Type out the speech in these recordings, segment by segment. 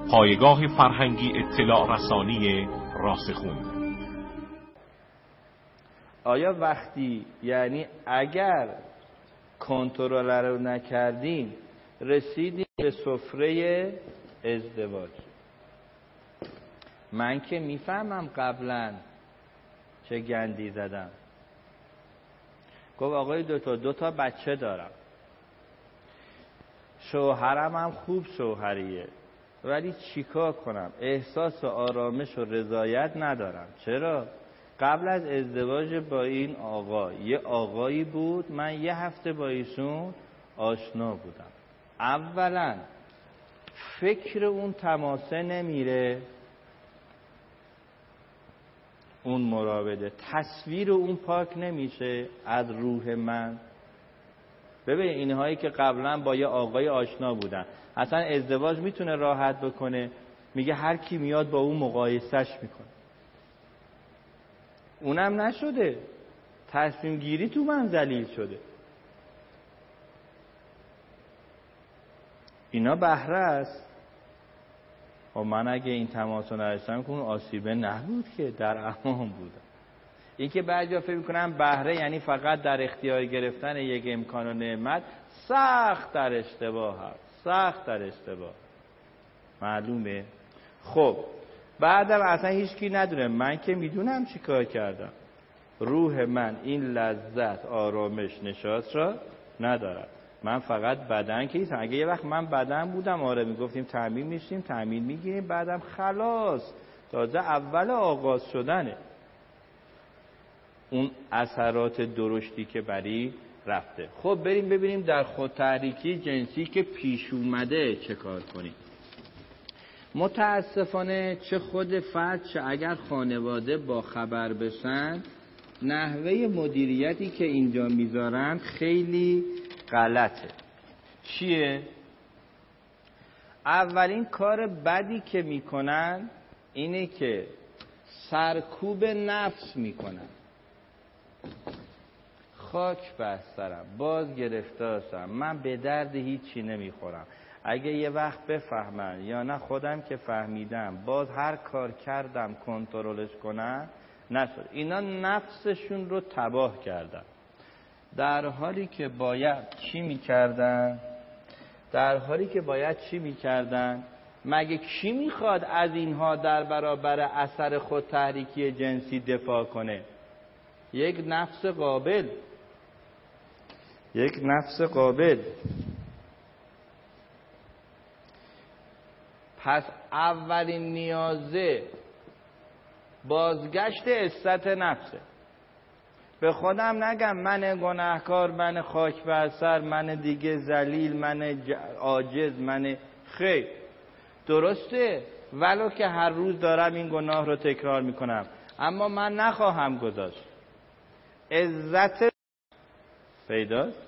پایگاه فرهنگی اطلاع رسانی راسخون. آیا وقتی یعنی اگر کنترل رو نکردیم رسیدیم به سفره ازدواج؟ من که میفهمم قبلا چه گندی زدم. گفت آقای دکتر 2 تا بچه دارم، شوهرم هم خوب شوهریه، ولی چیکار کنم؟ احساس آرامش و رضایت ندارم. چرا؟ قبل از ازدواج با این آقا یه آقایی بود، من 1 هفته با ایشون آشنا بودم. اولا فکر اون تماسه نمیره، اون مراوده تصویر اون پاک نمیشه از روح من. ببین اینهایی که قبلا با یه آقای آشنا بودن، اصلا ازدواج میتونه راحت بکنه، میگه هر کی میاد با اون مقایسش میکنه. اونم نشده، تصمیم گیری تو من ذلیل شده. اینا بهره است. و من اگه این تماس رو نداشتم که اون آسیبه نبود که، در امان بودم. این که بعضیا فکر میکنن بهره یعنی فقط در اختیار گرفتن یک امکان و نعمت، سخت در اشتباه هست، سخت در اشتباه. معلومه؟ خب بعدم اصلا هیچ کی ندونه، من که میدونم چی کار کردم. روح من این لذت آرامش نشاط را ندارد. من فقط بدن که نیستم. اگه یه وقت من بدن بودم آره میگفتیم تأمین میشیم، تأمین میگیریم، بعدم خلاص تازه اول آغاز شدنه اون اثرات درشتی که بری رفته. خب بریم ببینیم در خودتحریکی جنسی که پیش اومده چه کار کنیم. متاسفانه چه خود فرد چه اگر خانواده با خبر بشن، نحوه مدیریتی که اینجا میذارن خیلی غلطه. چیه؟ اولین کار بدی که میکنن اینه که سرکوب نفس میکنن. خاک بر سرم، باز گرفتارشم، من به درد هیچی نمیخورم. اگه یه وقت بفهمن یا نه خودم که فهمیدم باز هر کار کردم کنترلش کنن نشد. اینا نفسشون رو تباه کردن، در حالی که باید چی میکردن؟ مگه کی میخواد از اینها در برابر اثر خود تحریکی جنسی دفاع کنه؟ یک نفس قابل. پس اولین نیازه بازگشت عزت نفسه. به خودم نگم من گناهکار، من خاک بر سر، من دیگه ذلیل، من عاجز، من خیر. درسته ولو که هر روز دارم این گناه رو تکرار میکنم، اما من نخواهم گذاشت. عزت پیداست.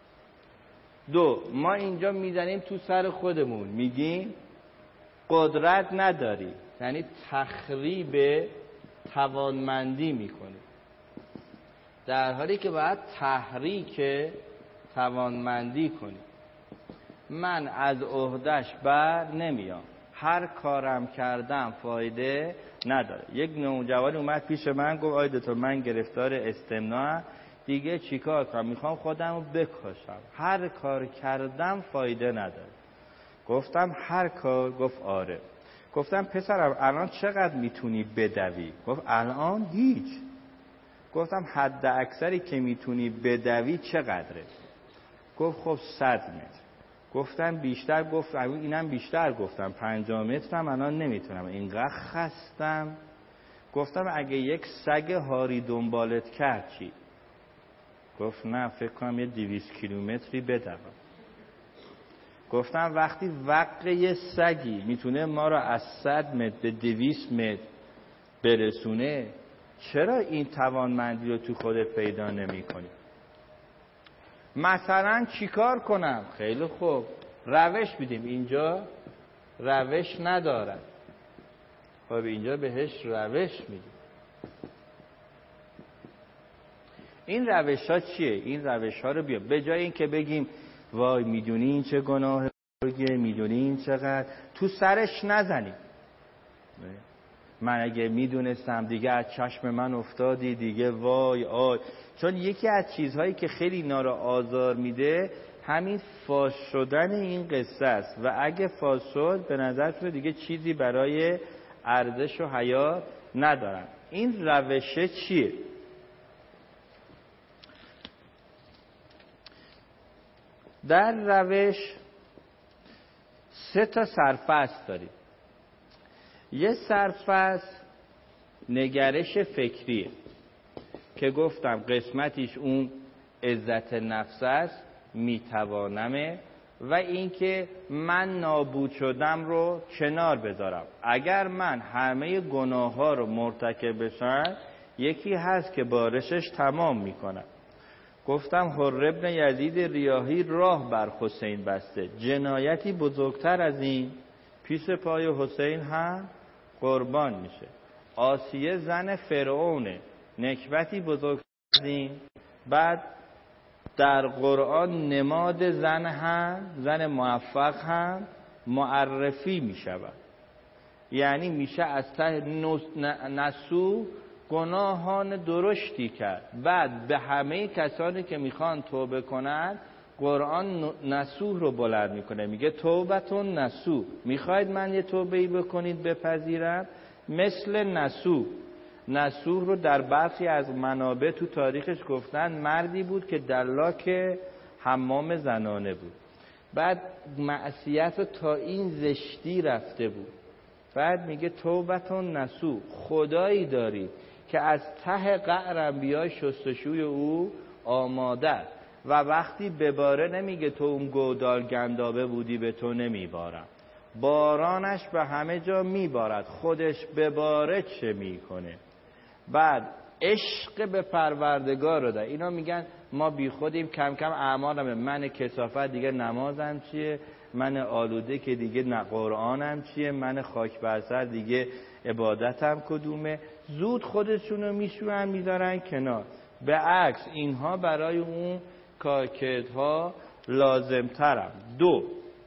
2 ما اینجا میزنیم تو سر خودمون، میگیم قدرت نداری، یعنی تخریب توانمندی میکنی، در حالی که باید تحریک توانمندی کنی. من از عهده‌اش بر نمیام، هر کارم کردم فایده نداره. یک نوجوان اومد پیش من گفت آی دکتر من گرفتار استمناء، دیگه چیکار کنم؟ میخوام خودم رو بکشم، هر کار کردم فایده نداره. گفتم هر کار؟ گفت آره. گفتم پسرم الان چقدر میتونی بدوی؟ گفت الان هیچ. گفتم حد اکثری که میتونی بدوی چقدره؟ گفت خب 100 متر. گفتم بیشتر؟ گفت اینم بیشتر. گفتم 50 مترم الان نمیتونم، اینقدر خستم. گفتم اگه یک سگ هاری دنبالت کرد چی؟ گفت نه فکر کنم یه 200 کیلومتری بدوم. گفتم وقتی وقع یه سگی میتونه ما را از 100 متر به 200 متر برسونه، چرا این توانمندی رو تو خودت پیدا نمی کنی؟ مثلا چیکار کنم؟ خیلی خوب روش میدیم. اینجا روش ندارن، خب اینجا بهش روش میدیم. این روش ها چیه؟ این روش ها رو بیا به جای این که بگیم وای میدونی این چه گناه میدونی این چقدر، تو سرش نزنیم. من اگه میدونستم دیگه از چشم من افتادی دیگه، وای آی. چون یکی از چیزهایی که خیلی اینا رو آزار میده همین فاش شدن این قصه است و اگه فاش شد به نظر تو دیگه چیزی برای ارزش و حیا ندارن. این روشه چیه؟ در روش 3 سرفصل داریم. یه سرفصل نگرش فکریه که گفتم قسمتیش اون عزت نفس است، میتوانمه، و اینکه من نابود شدم رو کنار بذارم. اگر من همه گناه ها رو مرتکب بشم، یکی هست که بارشش تمام میکنم. گفتم حر ابن یزید ریاحی راه بر حسین بسته، جنایتی بزرگتر از این پیش پای حسین هم قربان میشه. آسیه زن فرعونه، نکبتی بزرگتر از این. بعد در قرآن نماد زن موفق هم معرفی میشود، یعنی میشه از ته نسو گناهان درشتی کرد. بعد به همه کسانی که میخوان توبه کنند قرآن نسوح رو بلند میکنه، میگه توبتون نسوح. میخواید من یه توبه‌ای بکنید بپذیرم؟ مثل نسوح رو در برخی از منابع تو تاریخش گفتن مردی بود که دلاک حمام زنانه بود، بعد معصیت رو تا این زشتی رفته بود. بعد میگه توبتون نسوح، خدایی دارید که از ته قعرم بیای شستشوی او آماده و وقتی بباره نمیگه تو اون گودال گندابه بودی به تو نمیبارم، بارانش به همه جا میبارد، خودش بباره چه میکنه. بعد عشق به پروردگار رو داره. اینا میگن ما بی خودیم، کم کم اعمالمه، من کثافت دیگه نمازم چیه، من آلوده که دیگه نه قرآنم چیه، من خاک بر سر دیگه عبادتم کدومه. زود خودشونو میشورن میذارن کنار. به عکس اینها برای اون کاکدها لازمترم. 2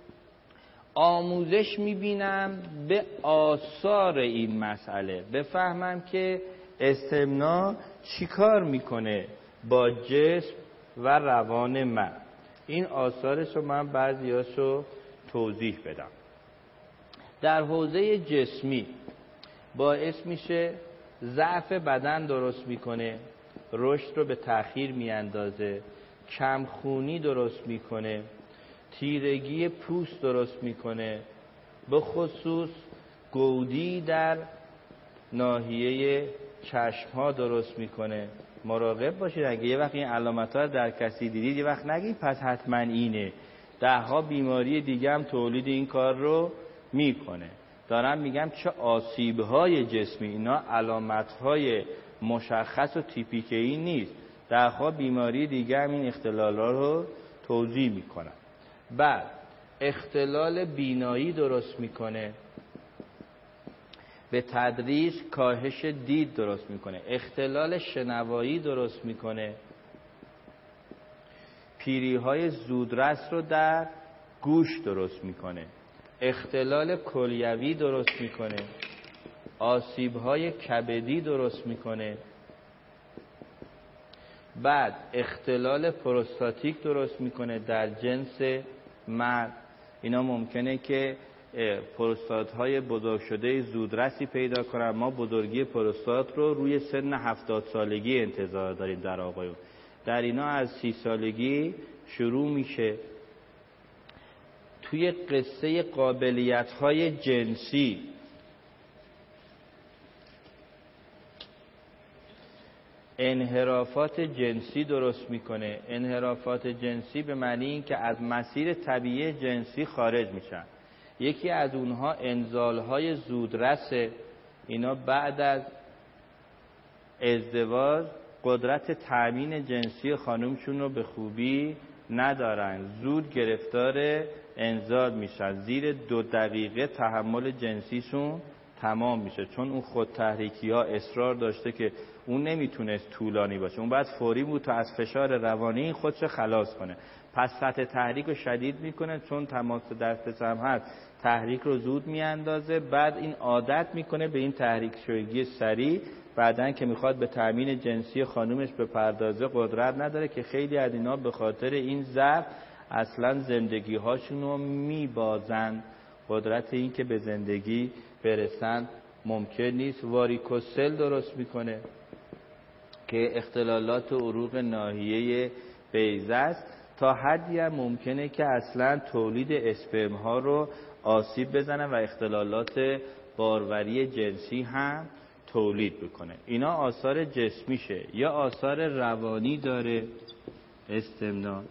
آموزش میبینم به آثار این مسئله، بفهمم که استمناء چی کار میکنه با جسم و روان من. این آثارش رو من بعضیاشو توضیح بدم. در حوزه جسمی باعث میشه ضعف بدن درست میکنه، رشد رو به تأخیر میاندازه، کمخونی درست میکنه، تیرگی پوست درست میکنه، به خصوص گودی در ناحیه چشم ها درست میکنه. مراقب باشید اگه یه وقت این علامت ها در کسی دیدید یه وقت نگید پس حتما اینه، 10 بیماری دیگه هم تولید این کار رو میکنه. دارم میگم چه آسیب های جسمی، اینا علامت های مشخص و تیپیکی نیست، 10 بیماری دیگه هم این اختلالات رو توضیح میکنن. بعد اختلال بینایی درست میکنه، به تدریج کاهش دید درست میکنه، اختلال شنوایی درست میکنه، پیری های زودرس رو در گوش درست میکنه، اختلال کلیوی درست میکنه، آسیب های کبدی درست میکنه. بعد اختلال پروستاتیک درست میکنه در جنس مرد. اینا ممکنه که پروستات های بزرگ شده زودرسی پیدا کنن. ما بزرگی پروستات رو روی سن 70 سالگی انتظار داریم در آقایون، در اینا از 30 سالگی شروع میشه. توی قصه قابلیت های جنسی انحرافات جنسی درست میکنه. انحرافات جنسی به معنی این که از مسیر طبیعی جنسی خارج میشن. یکی از اونها انزالهای زودرسه. اینا بعد از ازدواج قدرت تأمین جنسی خانمشون رو به خوبی ندارن، زود گرفتار انزال میشن، زیر 2 دقیقه تحمل جنسیشون تمام میشه، چون اون خود تحریکی ها اصرار داشته که اون نمیتونست طولانی باشه، اون باید فوری بود تا از فشار روانی خودش خلاص کنه. پس سطح تحریک رو شدید میکنه، چون تماس دست هم هست تحریک رو زود میاندازه. بعد این عادت میکنه به این تحریک شدگی سریع، بعدن که میخواد به تامین جنسی خانومش به پردازه قدرت نداره، که خیلی از اینا به خاطر این ضعف اصلا زندگی هاشون رو میبازن، قدرت این که به زندگی برسن ممکن نیست. واریکوسل درست میکنه که اختلالات عروق ناحیه بیضه است، تا حدی هم ممکنه که اصلا تولید اسپرم ها رو آسیب بزنه و اختلالات باروری جنسی هم تولید بکنه. اینا آثار جسمیشه. یا آثار روانی داره استمنان.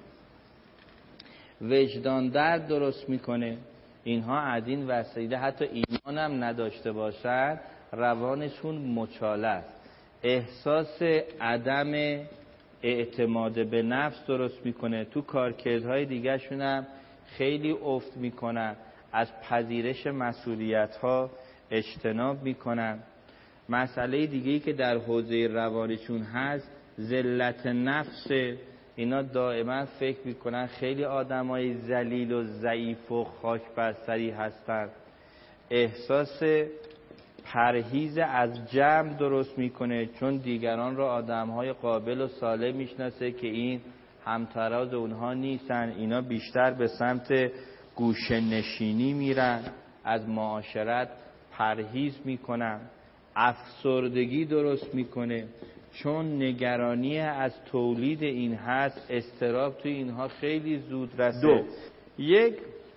وجدان درد درست میکنه. اینها از این وسیله حتی ایمان هم نداشته باشن روانشون مچاله است. احساس عدم اعتماد به نفس درست میکنه. تو کارکردهای دیگه شون هم خیلی افت میکنن، از پذیرش مسئولیت ها اجتناب میکنن. مسئله دیگه‌ای که در حوزه روانشون هست ذلت نفس. اینا دائما فکر میکنن خیلی آدمای ذلیل و ضعیف و خاک بر سری هستن. احساس پرهیز از جمع درست میکنه، چون دیگران را آدمهای قابل و سالم میشناسه که این همتراز اونها نیستن. اینا بیشتر به سمت گوشه نشینی میرن، از معاشرت پرهیز میکنن. افسردگی درست میکنه، چون نگرانی از تولید این هست، اضطراب توی اینها خیلی زود رسه. یک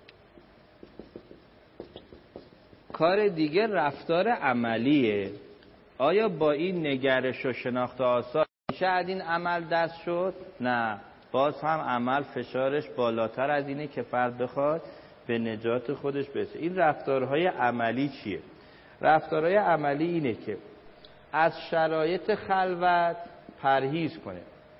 کار دیگه رفتار عملیه. آیا با این نگرش و شناخت آثار میشه از این عمل دست شد؟ نه، باز هم عمل فشارش بالاتر از اینه که فرد بخواد به نجات خودش برسه. این رفتارهای عملی چیه؟ رفتارهای عملی اینه که از شرایط خلوت پرهیز کنه.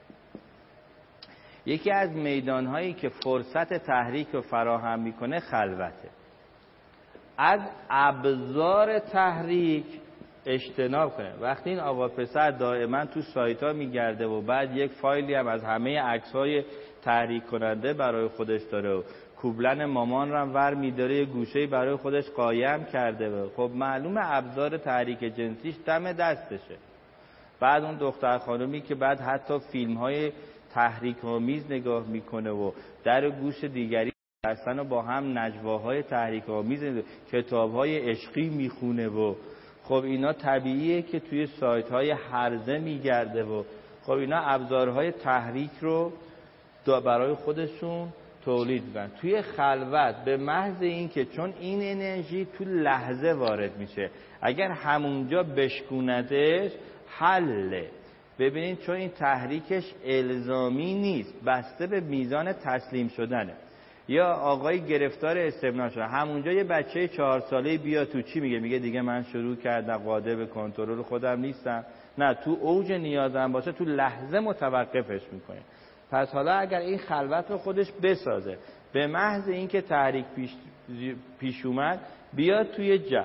یکی از میدانهایی که فرصت تحریک رو فراهم میکنه خلوته. از ابزار تحریک اجتناب کنه. وقتی این آقا پسر دائما تو سایت ها میگرده و بعد یک فایلی هم از همه عکس های تحریک کننده برای خودش داره و کوبلن مامان رو هم ور میداره، یه گوشه‌ای برای خودش قایم کرده، خب معلومه ابزار تحریک جنسیش دم دستشه. بعد اون دختر خانومی که بعد حتی فیلم های تحریک آمیز نگاه میکنه و در گوش دیگری هستن و با هم نجواهای تحریک آمیز، کتابهای عشقی میخونه و خب اینا طبیعیه که توی سایت های هرزه میگرده و خب اینا ابزارهای تحریک رو برای خودشون تولید میکنن. توی خلوت به محض این که چون این انرژی تو لحظه وارد میشه، اگر همونجا بشکوندش حله. ببینید چون این تحریکش الزامی نیست، بسته به میزان تسلیم شدنه. یا آقای گرفتار استمنان شده، همونجا یه بچه 4 ساله بیا تو چی میگه دیگه من شروع کردم، قادر به کنترل خودم نیستم. نه، تو اوج نیازم باشه تو لحظه متوقفش میکنه. پس حالا اگر این خلوت رو خودش بسازه، به محض اینکه تحریک پیش اومد بیاد توی جمع،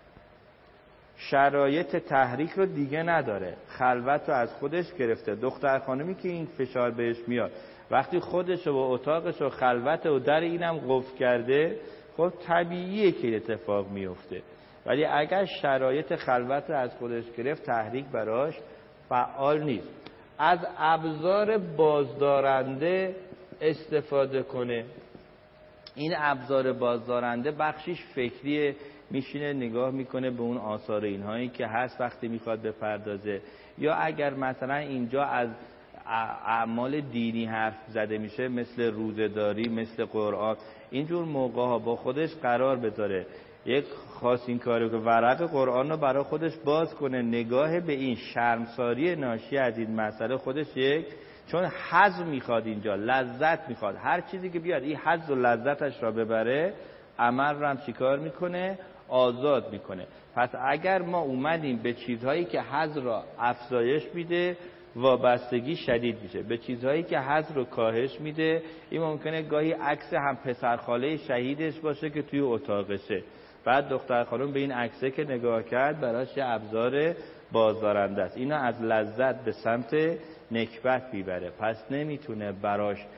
شرایط تحریک رو دیگه نداره، خلوت رو از خودش گرفته. دختر خانمی که این فشار بهش میاد وقتی خودش و اتاقش و خلوت و در اینم قفل کرده، خب طبیعیه که اتفاق میفته. ولی اگر شرایط خلوت رو از خودش گرفت، تحریک براش فعال نیست. از ابزار بازدارنده استفاده کنه. این ابزار بازدارنده بخشیش فکریه، میشینه نگاه میکنه به اون آثار اینهایی که هست وقتی میخواد بپردازه. یا اگر مثلا اینجا از اعمال دینی حرف زده میشه، مثل روزه‌داری، مثل قرآن، اینجور موقع ها با خودش قرار بذاره، یک خاص این کاری که ورق قرآن رو برای خودش باز کنه، نگاه به این شرمساری ناشی از این مسئله خودش یک، چون حظ میخواد، اینجا لذت میخواد، هر چیزی که بیاد این حظ و لذتش را ببره، عمل رو هم چیکار میکنه؟ آزاد میکنه. پس اگر ما اومدیم به چیزهایی که حظ را افزایش میده، وابستگی شدید میشه. به چیزهایی که حظ رو کاهش میده، این ممکنه گاهی عکس هم پسرخاله شهیدش باشه که توی اتاقشه، بعد دختر خانم به این عکسه که نگاه کرد براش یه ابزار بازدارنده است. اینا از لذت به سمت نکبت میبره، پس نمیتونه براش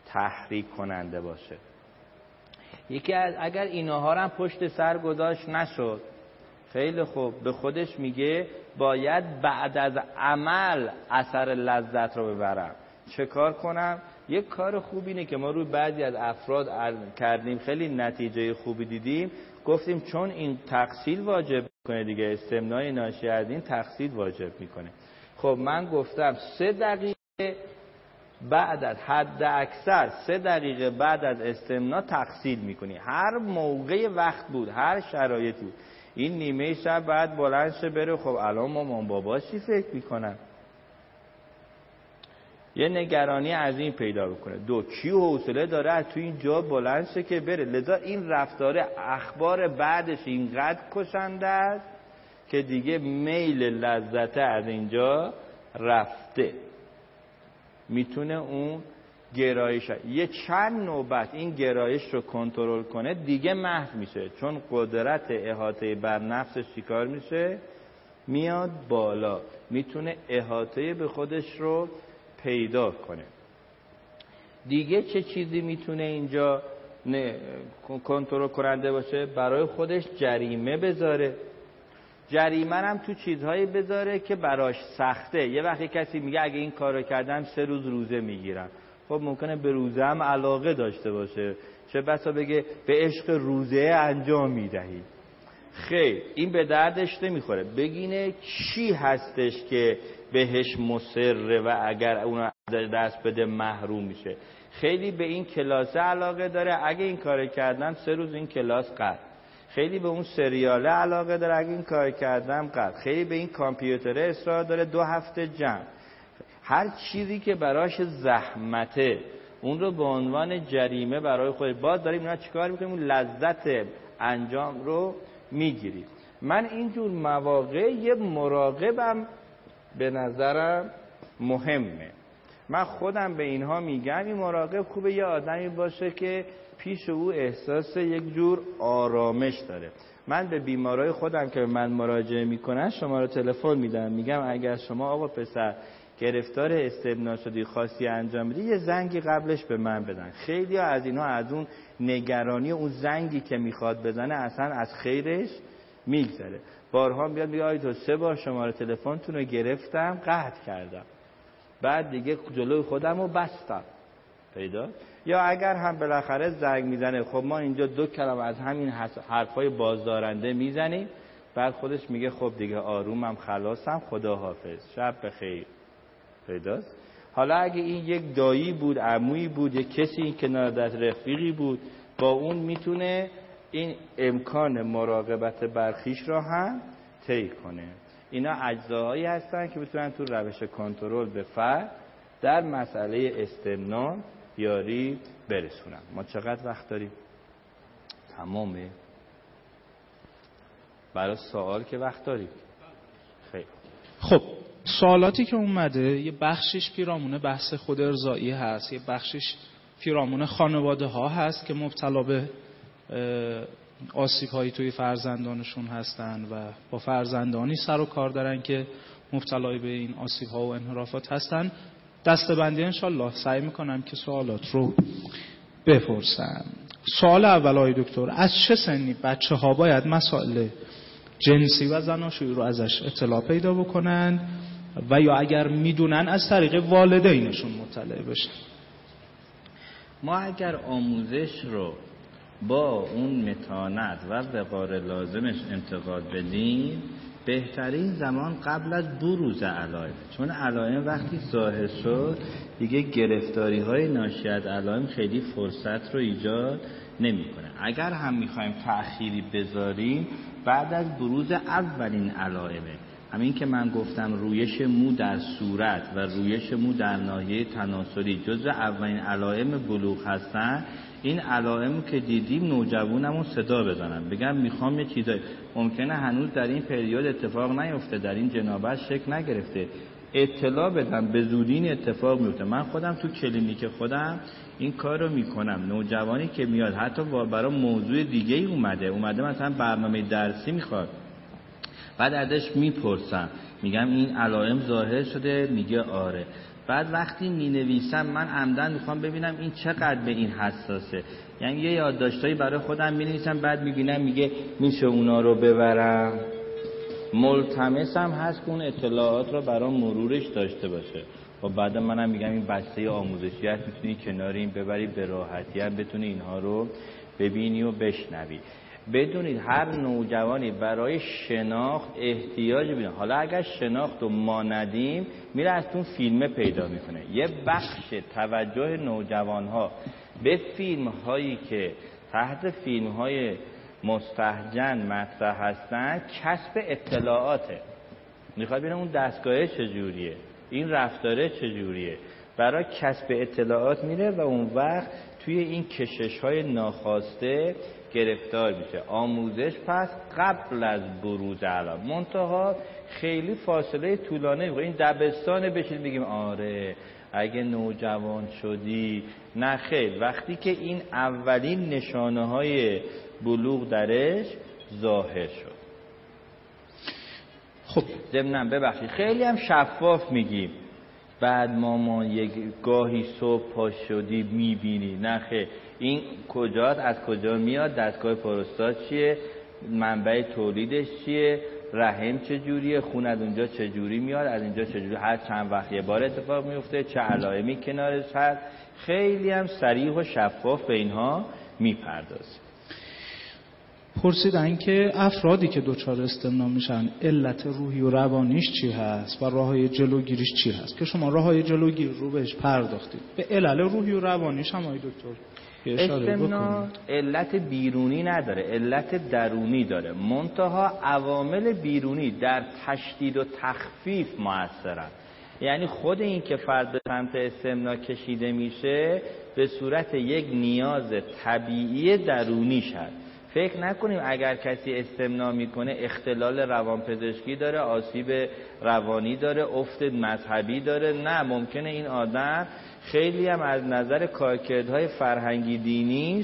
تحریک کننده باشه. یکی از اگر اینها هم پشت سر گذاشت نشد، خیلی خوب، به خودش میگه باید بعد از عمل اثر لذت رو ببرم. چه کار کنم؟ یک کار خوب اینه که ما روی بعضی از افراد کردیم، خیلی نتیجه خوبی دیدیم، گفتیم چون این تقصیر واجب میکنه دیگه، استمنای ناشی از این تقصیر واجب میکنه. خب من گفتم 3 دقیقه بعد از حد اکثر 3 دقیقه بعد از استمنا تقصیر میکنی. هر موقع وقت بود، هر شرایطی بود. این نیمه شب بعد بلند شه بره، خب الان مامان بابا چی فکر میکنن؟ یه نگرانی از این پیدا بکنه. 2 کی حوصله داره از تو این جا بلند شه که بره؟ لذا این رفتار اخبار بعدش اینقدر کشنده است که دیگه میل لذت از اینجا رفته، میتونه اون گرایش یه چند نوبت این گرایش رو کنترل کنه دیگه محو میشه، چون قدرت احاطه بر نفسش چیکار میشه؟ میاد بالا، میتونه احاطه به خودش رو پیدا کنه. دیگه چه چیزی میتونه اینجا کنترل کننده باشه؟ برای خودش جریمه بذاره. جریمه هم تو چیزهایی بذاره که براش سخته. یه وقتی کسی میگه اگه این کارو کردم 3 روز روزه میگیرم، خب ممکنه به روزه هم علاقه داشته باشه، چه بسا بگه به عشق روزه انجام میدهی. خیر، این به دردش نمیخوره. بگینه چی هستش که بهش مصره و اگر اونو دست بده محروم میشه. خیلی به این کلاسه علاقه داره، اگه این کار کردم 3 روز این کلاس قطع. خیلی به اون سریاله علاقه داره، اگه این کار کردم قطع. خیلی به این کامپیوتره اصرار داره، 2 هفته جمع. هر چیزی که براش زحمته اون رو به عنوان جریمه برای خود باز داریم اینا چیکار میکنیم؟ اون لذت انجام رو میگیریم. من اینجور مواقع یه مراقبم به نظرم مهمه. من خودم به اینها میگم این مراقب خوبه یه آدمی باشه که پیش او احساس یک جور آرامش داره. من به بیمارای خودم که من مراجعه میکنن شماره تلفن میدم، میگم اگر شما آقا پسر گرفتار استمنا شدی خواستی انجام بدی، یه زنگی قبلش به من بدن. خیلی ها از اینها از اون نگرانی اون زنگی که میخواد بزنه اصلا از خیرش میگذره. بارها میاد میگه آی تو 3 بار شماره تلفنتون رو گرفتم قطع کردم، بعد دیگه جلوی خودم رو بستم. پیدا؟ یا اگر هم بالاخره زنگ میزنه، خب ما اینجا 2 کلمه از همین حرفای بازدارنده میزنیم، بعد خودش میگه خب دیگه آرومم خلاصم خداحافظ شب بخیر. پیداست؟ حالا اگه این یک دایی بود، عمویی بود، یک کسی این کنار دست رفیقی بود، با اون میتونه این امکان مراقبت برخیش را هم طی کنه. اینا اجزاهایی هستن که میتونن تو روش کنترل به فرد در مسئله استمنا یاری برسونن. ما چقدر وقت داریم؟ تمامه؟ برای سوال که وقت داریم؟ خیلی خب سوالاتی که اومده یه بخشش پیرامون بحث خود ارضایی هست، یه بخشش پیرامون خانواده ها هست که مبتلا به آسیب هایی توی فرزندانشون هستن و با فرزندانی سر و کار دارن که مبتلای به این آسیب ها و انحرافات هستن. دسته‌بندی انشالله سعی میکنم که سوالات رو بپرسم. سوال اول آقای دکتر، از چه سنی بچه ها باید مسائل جنسی و زناشویی رو ازش اطلاع پیدا بکنن و یا اگر میدونن از طریق والدینشون مطلع بشن؟ ما اگر آموزش رو با اون متانت و وقار لازمش انتقال بدیم، بهترین زمان قبل از بروز علائم، چون علائم وقتی ظاهر شد دیگه گرفتاری های ناشی از علائم خیلی فرصت رو ایجاد نمیکنه. اگر هم میخوایم تأخیری بذاریم بعد از بروز اولین علائمه، همین که من گفتم رویش مو در صورت و رویش مو در ناحیه تناسلی جزء اولین علائم بلوغ هستن، این علائم که دیدیم نوجوانمون صدا بزنن بگم میخوام یه چیزایی، ممکنه هنوز در این پریود اتفاق نیفته، در این جنابت شکل نگرفته، اطلاع بدم به زودی این اتفاق میفته. من خودم تو کلینیک خودم این کار رو میکنم. نوجوانی که میاد حتی برای موضوع دیگه ای اومده مثلا برنامه درسی میخواد، بعد ازش میپرسم میگم این علائم ظاهر شده، میگه آره، بعد وقتی مینویسم من عمدن میخوام ببینم این چقدر به این حساسه، یعنی یه یادداشتایی برای خودم مینویسم، بعد میبینم میگه میشه اونا رو ببرم. ملتمسم هست که اون اطلاعات رو برام مرورش داشته باشه و بعد منم میگم این بسته آموزشی هست، میتونی کنار این ببری، به راحتی هم بتونی اینها رو ببینی و بشنوی. بدونید هر نوجوانی برای شناخت احتیاج بیده. حالا اگر شناخت رو ما ندیم میره از اون فیلمه پیدا میکنه. یه بخش توجه نوجوان ها به فیلم هایی که تحت فیلم های مستهجن مطرح هستن کسب اطلاعاته. میخواد ببینه اون دستگاهه چجوریه، این رفتاره چجوریه، برای کسب اطلاعات میره و اون وقت توی این کشش های ناخواسته گرفتار میشه. آموزش پس قبل از بروز علائم، منتها خیلی فاصله طولانی میگه. این دبستان بشید بگیم آره اگه نوجوان شدی، نه خیر، وقتی که این اولین نشانه های بلوغ درش ظاهر شد. خب ضمناً ببخشید خیلی هم شفاف میگیم، بعد مامان یک گاهی صبح پا شدی میبینی، نه خیر، این کجاست، از کجا میاد، دستگاه پروستات چیه، منبع تولیدش چیه، رحم چجوریه، خون از اونجا چجوری میاد، از اینجا چجوری، هر چند وقت یه بار اتفاق میفته، چه علائمی کنارش هست. خیلی هم صریح و شفاف به اینها میپردازه. پرسیدن که افرادی که دچار استمناء میشن علت روحی و روانیش چی هست و راههای جلوگیریش چی هست، که شما راههای جلوگیری رو بهش پرداختید. به علل روحی و روانیش هم آقای دکتر استمناء علت بیرونی نداره، علت درونی داره، منتها عوامل بیرونی در تشدید و تخفیف مؤثرن. یعنی خود این که فرد به سمت استمناء کشیده میشه به صورت یک نیاز طبیعی درونیش هست. فکر نکنیم اگر کسی استمناء میکنه اختلال روانپزشکی داره، آسیب روانی داره، افت مذهبی داره. نه، ممکنه این آدم خیلی هم از نظر کارکردهای فرهنگی دینیش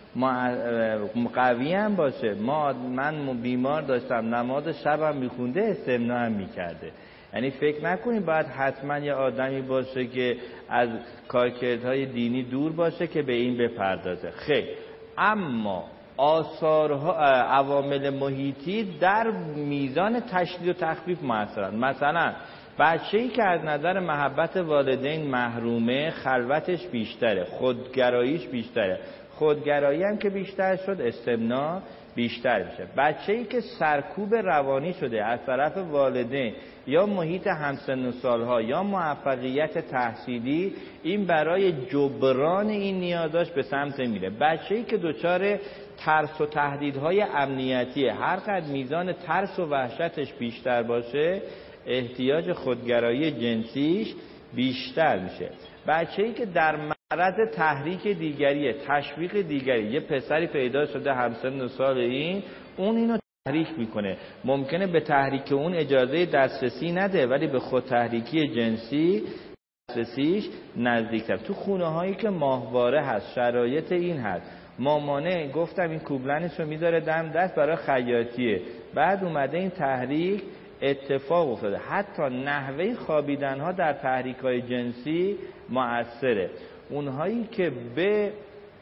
قوی هم باشه. من بیمار داشتم نماز شبم میخونده، استمناء هم میکرده. یعنی فکر نکنیم باید حتما یه آدمی باشه که از کارکردهای دینی دور باشه که به این بپردازه. خیر، اما آثارها عوامل محیطی در میزان تشدید و تخفیف مؤثرند. مثلا بچه‌ای که از نظر محبت والدین محرومه، خلوتش بیشتره، خودگراییش بیشتره. خودگرایی هم که بیشتر شد استمناء بیشتر میشه. بچه‌ای که سرکوب روانی شده از طرف والدین یا محیط همسن و سالها یا موفقیت تحصیلی، این برای جبران این نیازاش به سمت میره. بچه‌ای که دچار ترس و تهدیدهای امنیتی، هر قدر میزان ترس و وحشتش بیشتر باشه احتیاج خودگرایی جنسیش بیشتر میشه. بچه‌ای که در معرض تحریک دیگریه، تشویق دیگری، یه پسری پیدا شده همسن و سال اون اینو تحریک میکنه، ممکنه به تحریک اون اجازه دسترسی نده ولی به خود تحریکی جنسی دسترسیش نزدیکتر. تو خونه هایی که ماهواره هست شرایط این هست، مامانه گفتم این کوبلنشو میذاره دم دست برای خیاطیه، بعد اومده این تحریک اتفاق افتاده. حتی نحوه خوابیدن ها در تحریک های جنسی مؤثره. اونهایی که به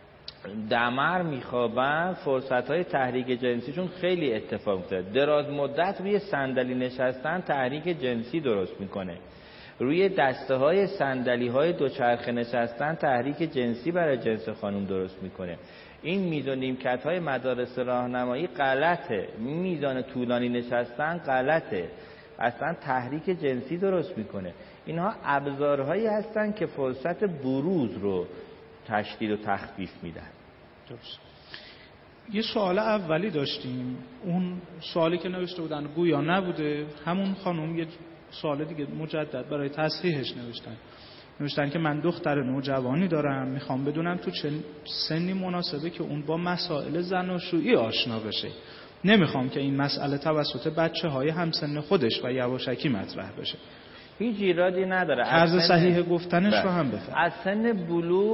دمر میخوابن فرصت های تحریک جنسیشون خیلی اتفاق میفته. دراز مدت روی صندلی نشستن تحریک جنسی درست میکنه. روی دسته های صندلی های دوچرخه نشستن تحریک جنسی برای جنس خانم درست میکنه. این میزان نیمکت های مدارس راهنمایی غلطه، میزان طولانی نشستن غلطه، اصلا تحریک جنسی درست میکنه. اینها ابزارهایی هستن که فرصت بروز رو تشدید و تخفیف میدن. درست. یه سوال اولی داشتیم، اون سوالی که نوشته بودن گویا نبوده، همون خانم یه سوال دیگه مجدد برای تصحیحش نوشتن که من دختر نوجوانی دارم، میخوام بدونم تو چه سنی مناسبه که اون با مسائل زناشویی آشنا بشه. نمیخوام که این مسئله توسط بچه‌های همسن خودش و یواشکی مطرح بشه. هیچ ایرادی نداره. طرز صحیح گفتنش رو هم بفهم. از سن بلوغ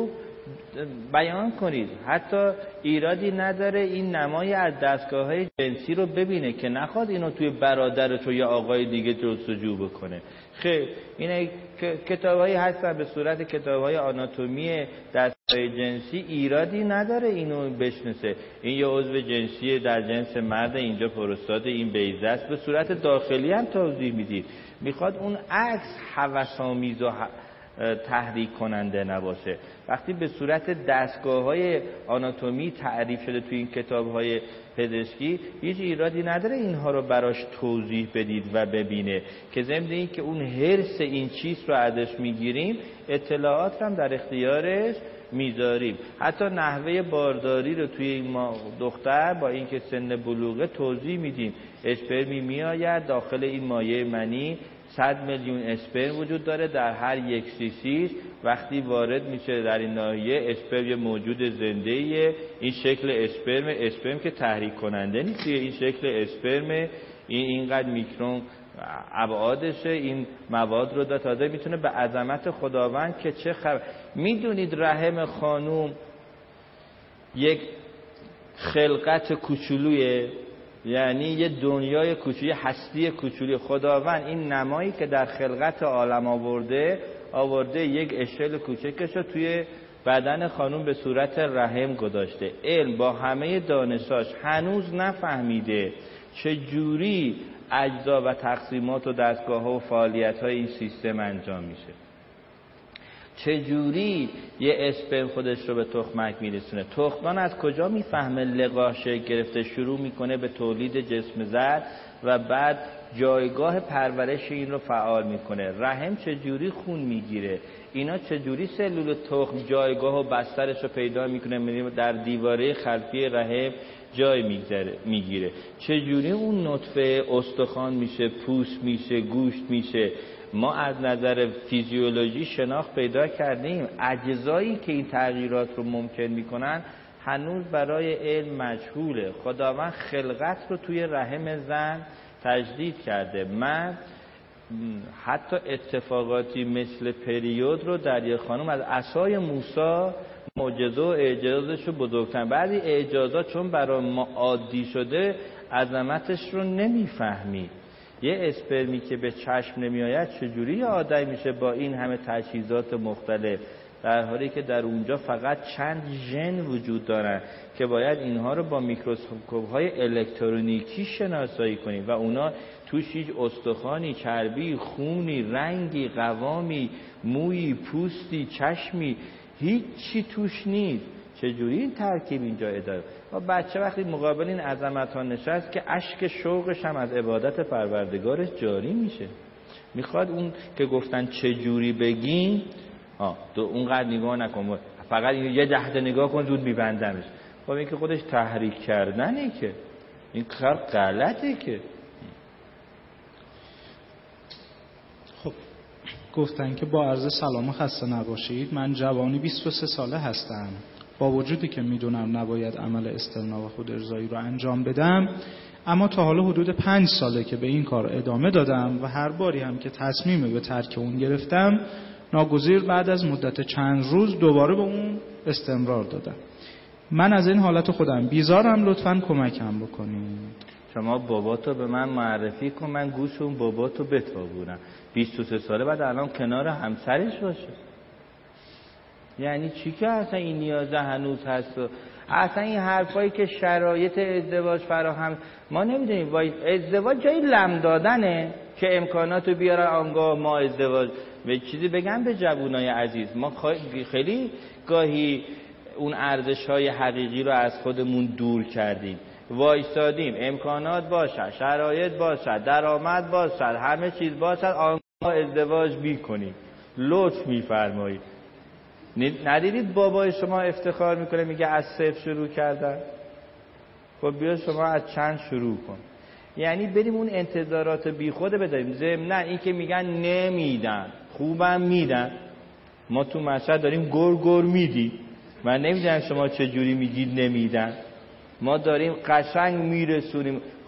بیان کنید. حتی ایرادی نداره این نمای از دستگاه‌های جنسی رو ببینه که نخواد اینو توی برادرش و یا آقای دیگه جستجو بکنه. خیر، اینه کتابایی هستن به صورت کتاب‌های آناتومی دستگاه جنسی، ایرادی نداره اینو بشناسه. این یه عضو جنسی در جنس مرد، اینجا پروستات، این بیضه است. به صورت داخلی هم توضیح میدید. میخواد اون عکس هوس‌آمیز و تحریک کننده نباشه. وقتی به صورت دستگاه‌های آناتومی تعریف شده توی این کتاب‌های پزشکی، هیچ ایرادی نداره اینها رو براش توضیح بدید و ببینه که ضمن این که اون حرص این چیز رو ازش میگیریم، اطلاعات هم در اختیارش میذاریم. حتی نحوه بارداری رو توی این دختر با اینکه سن بلوغه توضیح میدیم. اسپرمی میآید داخل این مایع منی، 100 میلیون اسپرم وجود داره در هر یک سیسی. وقتی وارد میشه در این ناحیه، اسپرم یه موجود زنده‌ایه. این شکل اسپرم که تحریک کننده نیست، این شکل اسپرم اینقدر میکرون ابعادشه، این مواد رو داره. تازه میتونه به عظمت خداوند که چه خبر. میدونید رحم خانوم یک خلقت کوچولویه، یعنی یه دنیای کوچولی، هستی کوچولی. خداوند این نمایی که در خلقت عالم آورده یک اشل کوچکش رو توی بدن خانوم به صورت رحم گذاشته. علم با همه دانشاش هنوز نفهمیده چه جوری اجزا و تقسیمات و دستگاه‌ها و فعالیت‌های این سیستم انجام میشه، چه جوری یه اسپرم خودش رو به تخمک میرسونه. تخمدان از کجا میفهمه لقاح گرفته، شروع میکنه به تولید جسم زر و بعد جایگاه پرورش این رو فعال میکنه. رحم چه جوری خون میگیره، اینا چه جوری سلول تخم جایگاه و بسترش رو پیدا میکنه، در دیواره خلفی رحم جای میگیره، چه جوری اون نطفه استخوان میشه، پوست میشه، گوشت میشه. ما از نظر فیزیولوژی شناخت پیدا کردیم. اجزایی که این تغییرات رو ممکن میکنن هنوز برای علم مجهوله. خداوند خلقت رو توی رحم زن تجدید کرده. من حتی اتفاقاتی مثل پریود رو در یک خانم از عصای موسی معجزه و اعجازش رو بزرگترین. بعضی اعجازات چون برای ما عادی شده عظمتش رو نمیفهمید. یه اسپرمی که به چشم نمیآید چجوری یه آدمی میشه با این همه تجهیزات مختلف، در حالی که در اونجا فقط چند ژن وجود دارن که باید اینها رو با میکروسکوپ‌های الکترونیکی شناسایی کنیم و اونا توش هیچ استخوانی، چربی، خونی، رنگی، قوامی، مویی، پوستی، چشمی، هیچی توش نیست. چجوری این ترکیب اینجا اداره؟ و بچه وقتی مقابل این عظمت ها نشست که اشک شوقش هم از عبادت پروردگارش جاری میشه. میخواد اون که گفتن چجوری بگیم اونقدر نگاه نکن، فقط یه جهت نگاه کن زود میبندمش. خب این که خودش تحریک کردنه، که این کار غلطه. که خب گفتن که با عرض سلام خسته نباشید. من جوانی 23 ساله هستم. با وجودی که میدونم نباید عمل استمناء و خود ارضایی رو انجام بدم، اما تا حالا حدود 5 ساله که به این کار ادامه دادم و هر باری هم که تصمیم به ترک اون گرفتم، ناگزیر بعد از مدت چند روز دوباره به اون استمرار دادم. من از این حالت خودم بیزارم، لطفاً کمکم بکنید. شما باباتو به من معرفی کن، من گوش اون باباتو بتابونم. 23 ساله بعد الان کنار همسرش باشه. یعنی چی که اصلا این نیازه هنوز هست؟ اصلا این حرفایی که شرایط ازدواج فراهم، ما نمیدونیم. ازدواج جای لم دادنه که امکاناتو بیارن آنگاه ما ازدواج. به چیزی بگم به جوانای عزیز، ما خیلی گاهی اون ارزش‌های حقیقی رو از خودمون دور کردیم. وایسادیم امکانات باشد، شرایط باشد، درآمد باشد، همه چیز باشد، آنگاه ازدواج میکنیم. لطف میفرمایید. ندیدید بابای شما افتخار میکنه میگه از 0 شروع کردن؟ خب بیا شما از چند شروع کن. یعنی بریم اون انتظارات بی خود بداریم. ضمن این که میگن نمیدن، خوبم میدن. ما تو مشهد داریم گر میدی. من نمیدونم شما چه جوری میگید نمیدن. ما داریم قشنگ میرسونیم.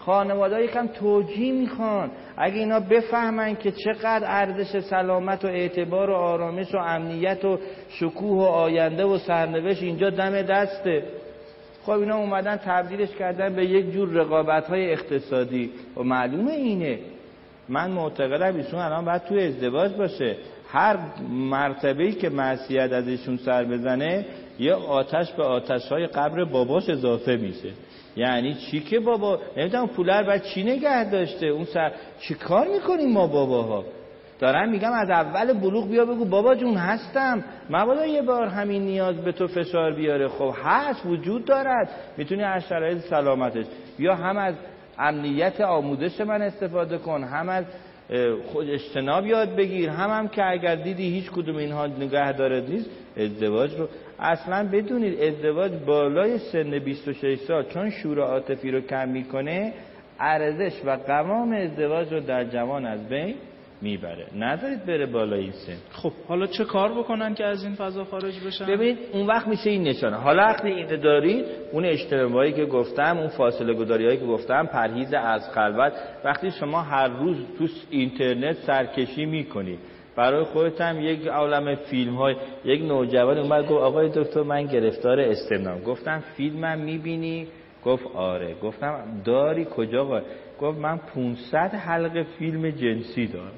خانواده‌ها یکم توجیه میخوان. اگه اینا بفهمن که چقدر ارزش سلامت و اعتبار و آرامش و امنیت و شکوه و آینده و سرنوشت اینجا دم دسته. خب اینا اومدن تبدیلش کردن به یک جور رقابت‌های اقتصادی و معلومه اینه. من معتقدم ایشون الان باید توی ازدواج باشه، هر مرتبه‌ای که معصیت از ایشون سر بزنه یه آتش به آتش‌های قبر باباش اضافه میشه. یعنی چی که بابا نمیدونم پولر بعد چی نگه داشته اون سر چی کار میکنیم ما باباها؟ دارم میگم از اول بلوغ بیا بگو بابا جون هستم، مبادا یه بار همین نیاز به تو فشار بیاره. خب هست، وجود دارد، میتونی از شرایط سلامتش یا هم از امنیت آموزش من استفاده کن، هم از خود اجتناب یاد بگیر، هم که اگر دیدی هیچ کدوم اینها نگه دارد نیست، ازدواج رو اصلا بدونید ازدواج بالای سن 26 سال چون شور عاطفی رو کم میکنه، ارزش و قوام ازدواج رو در جوان از بین میبره. نذارید بره بالای این سن. خب حالا چه کار بکنن که از این فضا خارج بشن؟ ببینید اون وقت میشه این نشانه. حالا وقتی اینو دارید، اون اجتنابایی که گفتم، اون فاصله گذاریایی که گفتم، پرهیز از خلوت، وقتی شما هر روز تو اینترنت سرکشی میکنید برای خودت هم یک عالمه فیلم های، یک نوجوان اومد گفت آقای دکتر من گرفتار استمنام. گفتم فیلمم میبینی؟ گفت آره. گفتم داری کجا؟ گفت من 500 حلقه فیلم جنسی دارم.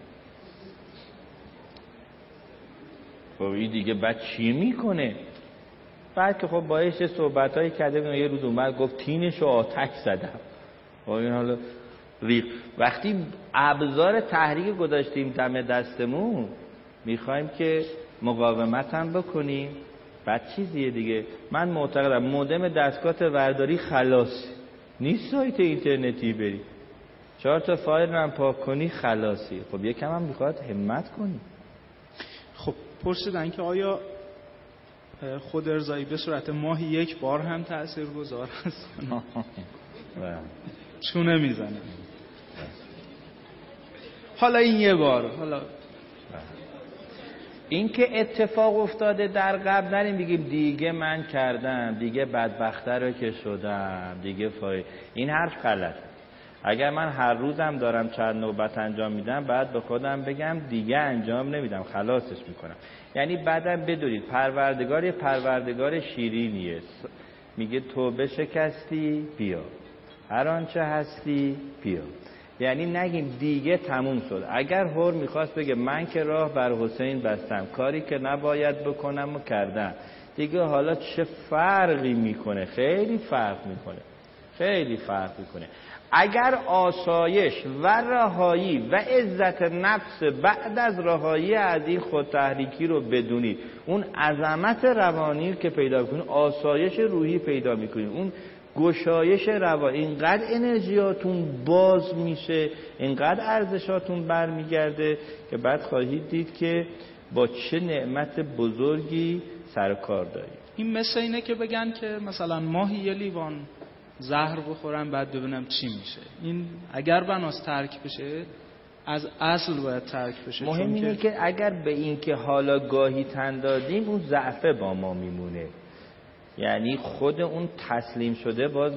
خب این دیگه بعد چی میکنه؟ بعد که خب باعث صحبتایی کرده، یه روز اومد گفت تینشو آتش زدم. خب این حالا وقتی ابزار تحریک گذاشتیم دم دستمون، میخوایم که مقاومت هم بکنیم. بعد چیزیه دیگه، من معتقدم مودم دستگاه ورداری خلاص نیست، سایت اینترنتی بری 4 تا فایل هم پاک کنی خلاصی. خب یکم هم میخواد همت کنی. خب پرسیدن که آیا خود ارضایی به صورت ماهی 1 بار هم تاثیرگذار است؟ چونه میزنه؟ حالا این 1 بار، حالا این که اتفاق افتاده در قبل نریم بگیم دیگه من کردم، دیگه بدبخته رو که شدم، دیگه این حرف غلط. اگر من هر روزم دارم چند نوبت انجام میدم، بعد به خودم بگم دیگه انجام نمیدم، خلاصش میکنم. یعنی بعدم بدونید پروردگار یه پروردگار شیرینیه، میگه توبه شکستی بیا، هر آنچه هستی بیا. یعنی نگیم دیگه تموم شد. اگر هور میخواست بگه من که راه بر حسین بستم، کاری که نباید بکنم و کردم، دیگه حالا چه فرقی میکنه؟ خیلی فرق میکنه، خیلی فرق میکنه. اگر آسایش و رهایی و عزت نفس بعد از رهایی از این خودتحریکی رو بدونید، اون عظمت روانی که پیدا کنید، آسایش روحی پیدا میکنید، اون گشایش روانی، اینقدر انرژیاتون باز میشه، اینقدر ارزشاتون برمیگرده که بعد خواهید دید که با چه نعمت بزرگی سر کار دارید. این مثل اینه که بگن که مثلا ماهی 1 لیوان زهر بخورم بعد ببینم چی میشه. این اگر بناس ترک بشه از اصل باید ترک بشه. مهم اینه که اگر به این که حالا گاهی تن دادیم، اون ضعفه با ما میمونه. یعنی خود اون تسلیم شده باز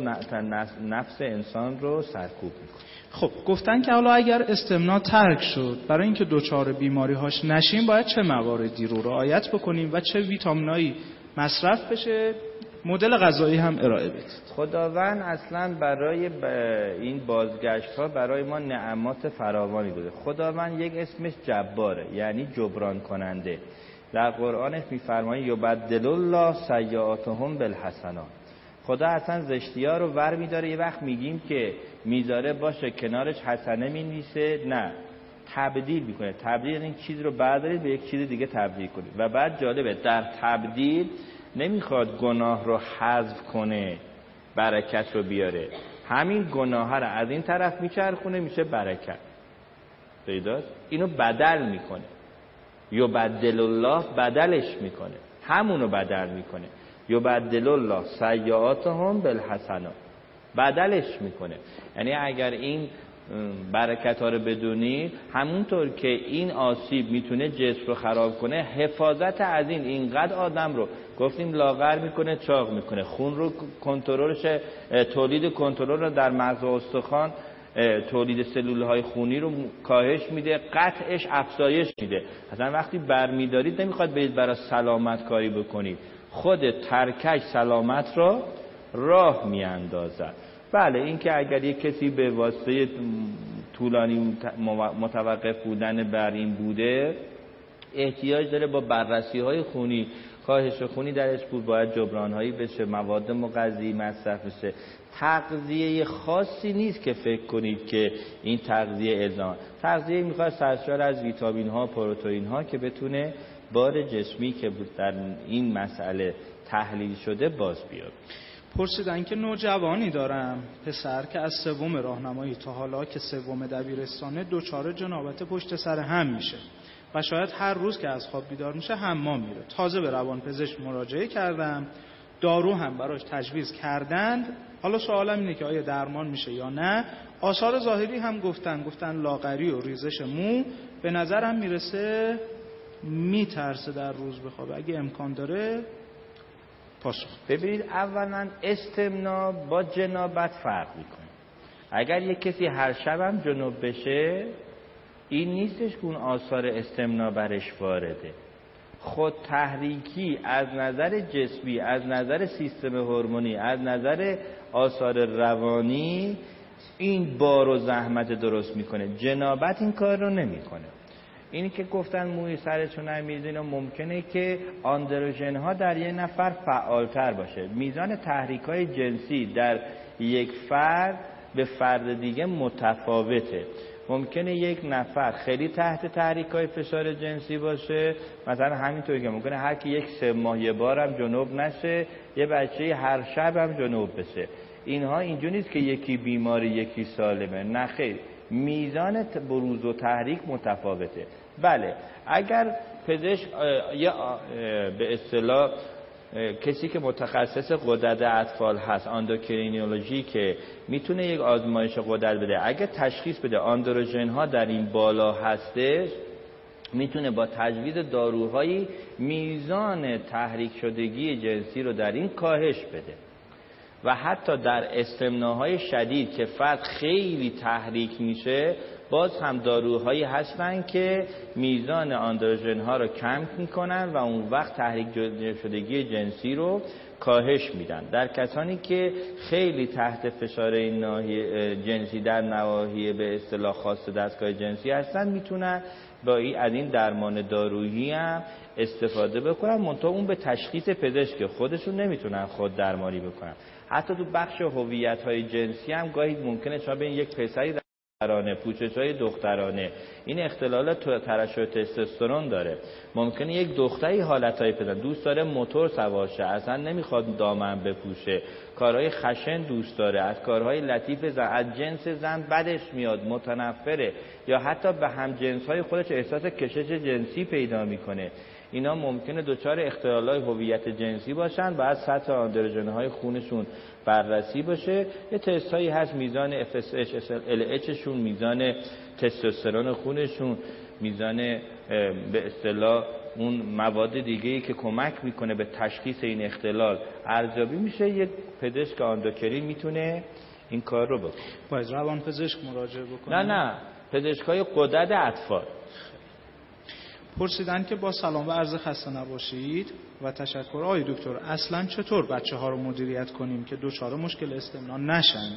نفس انسان رو سرکوب میکنه. خب گفتن که حالا اگر استمناء ترک شد، برای اینکه دچار بیماری هاش نشیم باید چه مواردی رو رعایت بکنیم و چه ویتامینایی مصرف بشه، مدل غذایی هم ارائه بدید. خداوند اصلا برای این بازگشت ها برای ما نعمات فراوانی بوده. خداوند یک اسمش جباره، یعنی جبران کننده. در قرآنش میفرمایه یبدل الله سیئاتهم بالحسنات. خدا اصلا زشتی‌ها رو ور می‌داره. یه وقت میگیم که میذاره باشه کنارش حسنه می‌نویسه، نه، تبدیل میکنه. تبدیل یعنی چیز رو بردارید به یک چیز دیگه تبدیل کنید. و بعد جالبه در تبدیل نمیخواد گناه رو حذف کنه برکت رو بیاره، همین گناه رو از این طرف میچرخونه میشه برکت. پیداست؟ اینو بدل میکنه. یبدل الله بدلش میکنه، همونو بدل میکنه. یبدل الله سیئاتهم بالحسنات، بدلش میکنه. یعنی اگر این برکت ها رو بدونید، همونطور که این آسیب میتونه جسم رو خراب کنه، حفاظت از اینقدر آدم رو گفتیم لاغر میکنه، چاق میکنه، خون رو کنترلش، تولید کنترل رو در مغز و استخوان، تولید سلول های خونی رو کاهش میده، قطعش افزایش میده. اصلا وقتی برمیدارید نمیخواد برید برای سلامت کاری بکنید، خود ترکش سلامت را راه میاندازد. بله این که اگر یک کسی به واسطه طولانی متوقف بودن بر این بوده، احتیاج داره با بررسی های خونی، کاهش خونی درش بود، باید جبران هایی بشه، مواد مغذی مصرف بشه. تغذیه خاصی نیست که فکر کنید که این تغذیه الزام. تغذیه میخواد سرشار از ویتامین ها، پروتئین ها که بتونه بار جسمی که در این مسئله تحلیل شده باز بیاد. پرسیدن که نوجوانی دارم، پسر که از سوم راهنمایی تا حالا که سوم دبیرستانه دچار جنابت پشت سر هم میشه و شاید هر روز که از خواب بیدار میشه حمام میره. تازه به روانپزشک مراجعه کردم، دارو هم براش تجویز کردند. حالا سوالم اینه که آیا درمان میشه یا نه؟ آثار ظاهری هم گفتن لاغری و ریزش مو، به نظرم میرسه میترسه در روز بخوابه، اگه امکان داره پاسخ. ببینید اولا استمناء با جنابت فرق میکنه. اگر یک کسی هر شب هم جنوب بشه، این نیستش که اون آثار استمناء برش وارده. خود تحریکی از نظر جسمی، از نظر سیستم هورمونی، از نظر آثار روانی این بار و زحمت درست میکنه. جنابت این کار رو نمیکنه. اینی که گفتن موی سرشون نمیریزه، اینا ممکنه که آندروژن ها در یک نفر فعالتر باشه. میزان تحریک های جنسی در یک فرد به فرد دیگه متفاوته. ممکنه یک نفر خیلی تحت تحریک های فشار جنسی باشه، مثلا همینطوری که ممکنه هر کی یک 3 ماه یه بارم جنوب نشه، یه بچه هر شب هم جنوب بشه. اینها اینجوری نیست که یکی بیماری یکی سالمه، نه خیر، میزان بروز و تحریک متفاوته. بله اگر پزشک به اصطلاح کسی که متخصص غدد اطفال هست، اندوکرینولوژی، که میتونه یک آزمایش غدد بده، اگر تشخیص بده آندروژن ها در این بالا هستش، میتونه با تجویز داروهایی میزان تحریک شدگی جنسی رو در این کاهش بده. و حتی در استمناهای شدید که فرد خیلی تحریک میشه، باز هم داروهایی هستن که میزان آندروژن ها رو کم میکنن و اون وقت تحریک شدگی جنسی رو کاهش میدن. در کسانی که خیلی تحت فشار این ناحیه جنسی در نواحی به اصطلاح خاص دستگاه جنسی هستن، میتونن با از این درمان دارویی هم استفاده بکنن، منتها اون به تشخیص پزشک، خودشون نمیتونن خود درمانی بکنن. حتی تو بخش هویت‌های جنسی هم گاهی ممکنه شما ببینید یک پسری دخترانه، پوشش‌های دخترانه، این اختلالات ترشح تستوسترون داره. ممکنه یک دختری حالت‌های پیدا دوست داره موتور سوار شه، اصلا نمیخواد دامن بپوشه، کارهای خشن دوست داره، از کارهای لطیف زن، از جنس زن بدش میاد، متنفره، یا حتی به هم جنس‌های خودش احساس کشش جنسی پیدا میکنه. اینا ممکنه دچار اختلالات هویت جنسی باشن، بعد سطح آندروژن‌های خونشون بررسی باشه. یه تستایی هست میزان FSH LH شون، میزان تستوسترون خونشون، میزان به اصطلاح اون مواد دیگه‌ای که کمک میکنه به تشخیص این اختلال ارزیابی میشه. یک پزشک اندوکرین میتونه این کار رو بکنه. باید روانپزشک مراجعه بکنه؟ نه پزشکای غدد اطفال. پرسیدن که با سلام و عرض خسته نباشید و تشکر آقای دکتر، اصلا چطور بچه ها رو مدیریت کنیم که دچار مشکل استمناء نشند؟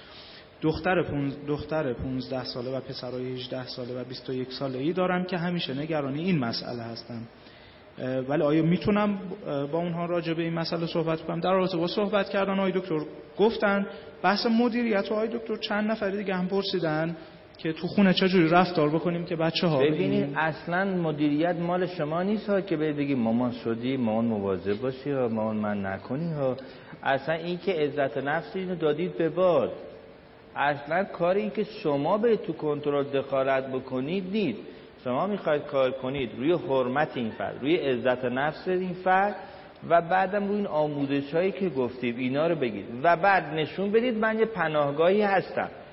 دختر 15 ساله و پسرای 18 ساله و 21 ساله‌ای دارم که همیشه نگرانی این مسئله هستم، ولی آیا میتونم با اونها راجع به این مسئله صحبت کنم؟ در رابطه با صحبت کردن آقای دکتر گفتن بحث مدیریت، آقای دکتر چند نفر دیگه هم پرسیدن که تو خونه چجوری رفتار بکنیم که بچه‌ها ببینید اصلا مدیریت مال شما نیست ها که بگی مامان شدی، مامان مواظب باشی ها، مامان من نکنی ها. اصلا این که عزت نفس اینو دادید به باد. اصلا کاری این که شما به تو کنترل دخالت بکنید نیست. شما میخواید کار کنید روی حرمت این فرد، روی عزت نفس این فرد، و بعدم روی این آموزش هایی که گفتیم اینا رو بگید و بعد نشون بدید من یه پناهگاهی هستم.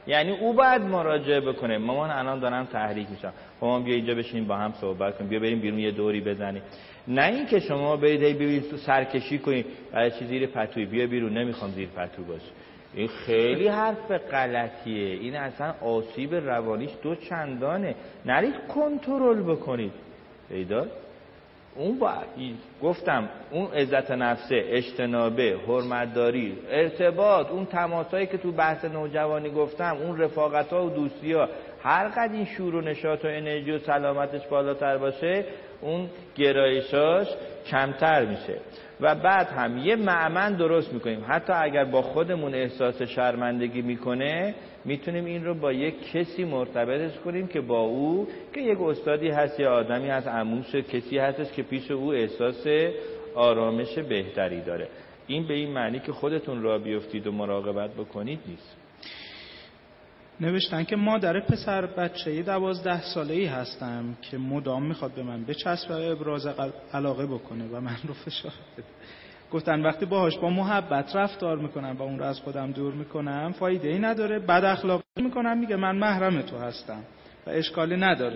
یعنی او باید مراجعه بکنه. مامان الان دارم تحریک میشم، مامان بیا اینجا بشینیم با هم صحبت کنیم، بیا بریم بیرون یه دوری بزنیم. نه این که شما برید ببینید تو سرکشی کنید برای چی زیر پتوی، بیا بیرون نمیخوام زیر پتو باشه. این خیلی حرف غلطیه، این اصلا آسیب روانیش دو چندانه. نرید کنترل بکنید. پیدا اون گفتم اون عزت نفسه، اجتنابه، حرمتداری، ارتباط، اون تماسایی که تو بحث نوجوانی گفتم، اون رفاقت‌ها و دوستی‌ها، هر قدر این شور و نشاط و انرژی و سلامتش بالاتر باشه اون گرایشاش کمتر میشه. و بعد هم یه مأمن درست میکنیم، حتی اگر با خودمون احساس شرمندگی میکنه میتونیم این رو با یک کسی مرتبطش کنیم که با او، که یک استادی هست یا آدمی هست، عموش، کسی هستش که پیش او احساس آرامش بهتری داره. این به این معنی که خودتون را بیفتید و مراقبت بکنید نیست. نوشتن که مادر پسر بچه 12 ساله‌ای هستم که مدام میخواد به من بچسبه و ابراز علاقه بکنه و من رو فشار بده. گفتن وقتی باهاش با محبت رفتار میکنم و اون رو از خودم دور میکنم فایده ای نداره، بد اخلاقی میکنم، میگه من محرم تو هستم و اشکالی نداره.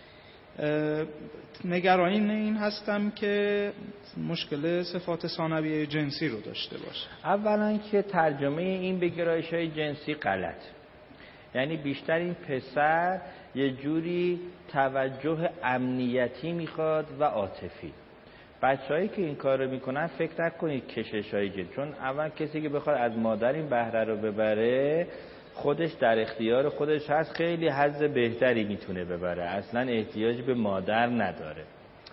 نگران این هستم که مشکل صفات ثانویه جنسی رو داشته باشه. اولا که ترجمه این به گرایش‌های جنسی غلط، یعنی بیشتر این پسر یه جوری توجه امنیتی میخواد و عاطفی. بچه‌هایی که این کار رو میکنن فکر نکنید کشش‌های جنسی، چون اول کسی که بخواد از مادر این بهره رو ببره خودش در اختیار خودش هست، خیلی حظ بهتری میتونه ببره، اصلا احتیاج به مادر نداره.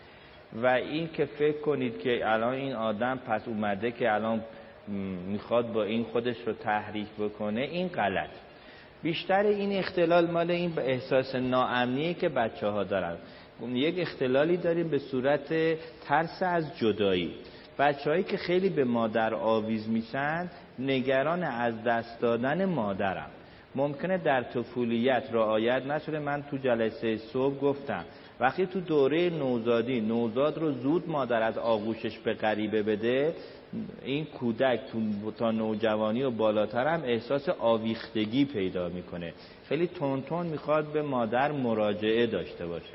و این که فکر کنید که الان این آدم پس اومده که الان میخواد با این خودش رو تحریک بکنه، این غلط. بیشتر این اختلال مال این احساس ناامنیه که بچه‌ها دارن. یک اختلالی داریم به صورت ترس از جدایی. بچه‌هایی که خیلی به مادر آویز میشن نگران از دست دادن مادرم. ممکنه در طفولیت رعایت نشده. من تو جلسه صبح گفتم وقتی تو دوره نوزادی نوزاد رو زود مادر از آغوشش به غریبه بده، این کودک تا نوجوانی و بالاتر هم احساس آویختگی پیدا میکنه، خیلی تون میخواد به مادر مراجعه داشته باشه.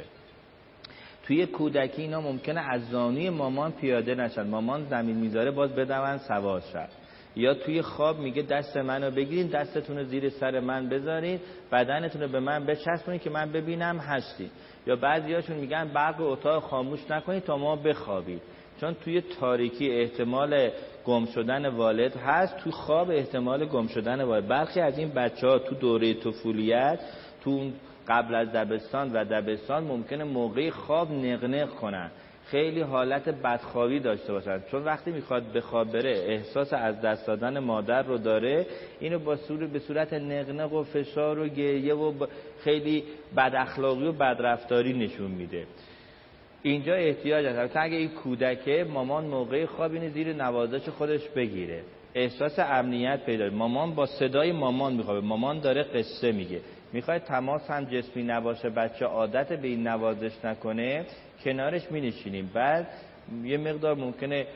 توی کودکی اینا ممکنه از زانوی مامان پیاده نشن، مامان زمین میذاره باز بدون سوار شد، یا توی خواب میگه دست منو بگیرین، دستتون رو زیر سر من بذارین، بدنتون رو به من بچسبونین که من ببینم هستی. یا بعضیاشون میگن برق اتاق خاموش نکنید تا ما بخوابید، چون توی تاریکی احتمال گم شدن والد هست، توی خواب احتمال گم شدن والد. برخی از این بچه‌ها تو دوره طفولیت، تو قبل از دبستان و دبستان ممکنه موقع خواب نقنق کنن، خیلی حالت بدخوابی داشته باشن، چون وقتی میخواد به خواب بره احساس از دست دادن مادر رو داره، اینو به صورت نقنق و فشار و گریه و خیلی بد اخلاقی و بد رفتاری نشون میده. اینجا احتیاج هست اگه این کودکه مامان موقع خواب اینو زیر نوازش خودش بگیره، احساس امنیت پیدا. مامان با صدای مامان میخوابه، مامان داره قصه میگه، میخواد تماس هم جسمی نباشه، بچه عادت به این نوازش نکنه، کنارش مینشینیم، بعد یه مقدار ممکنه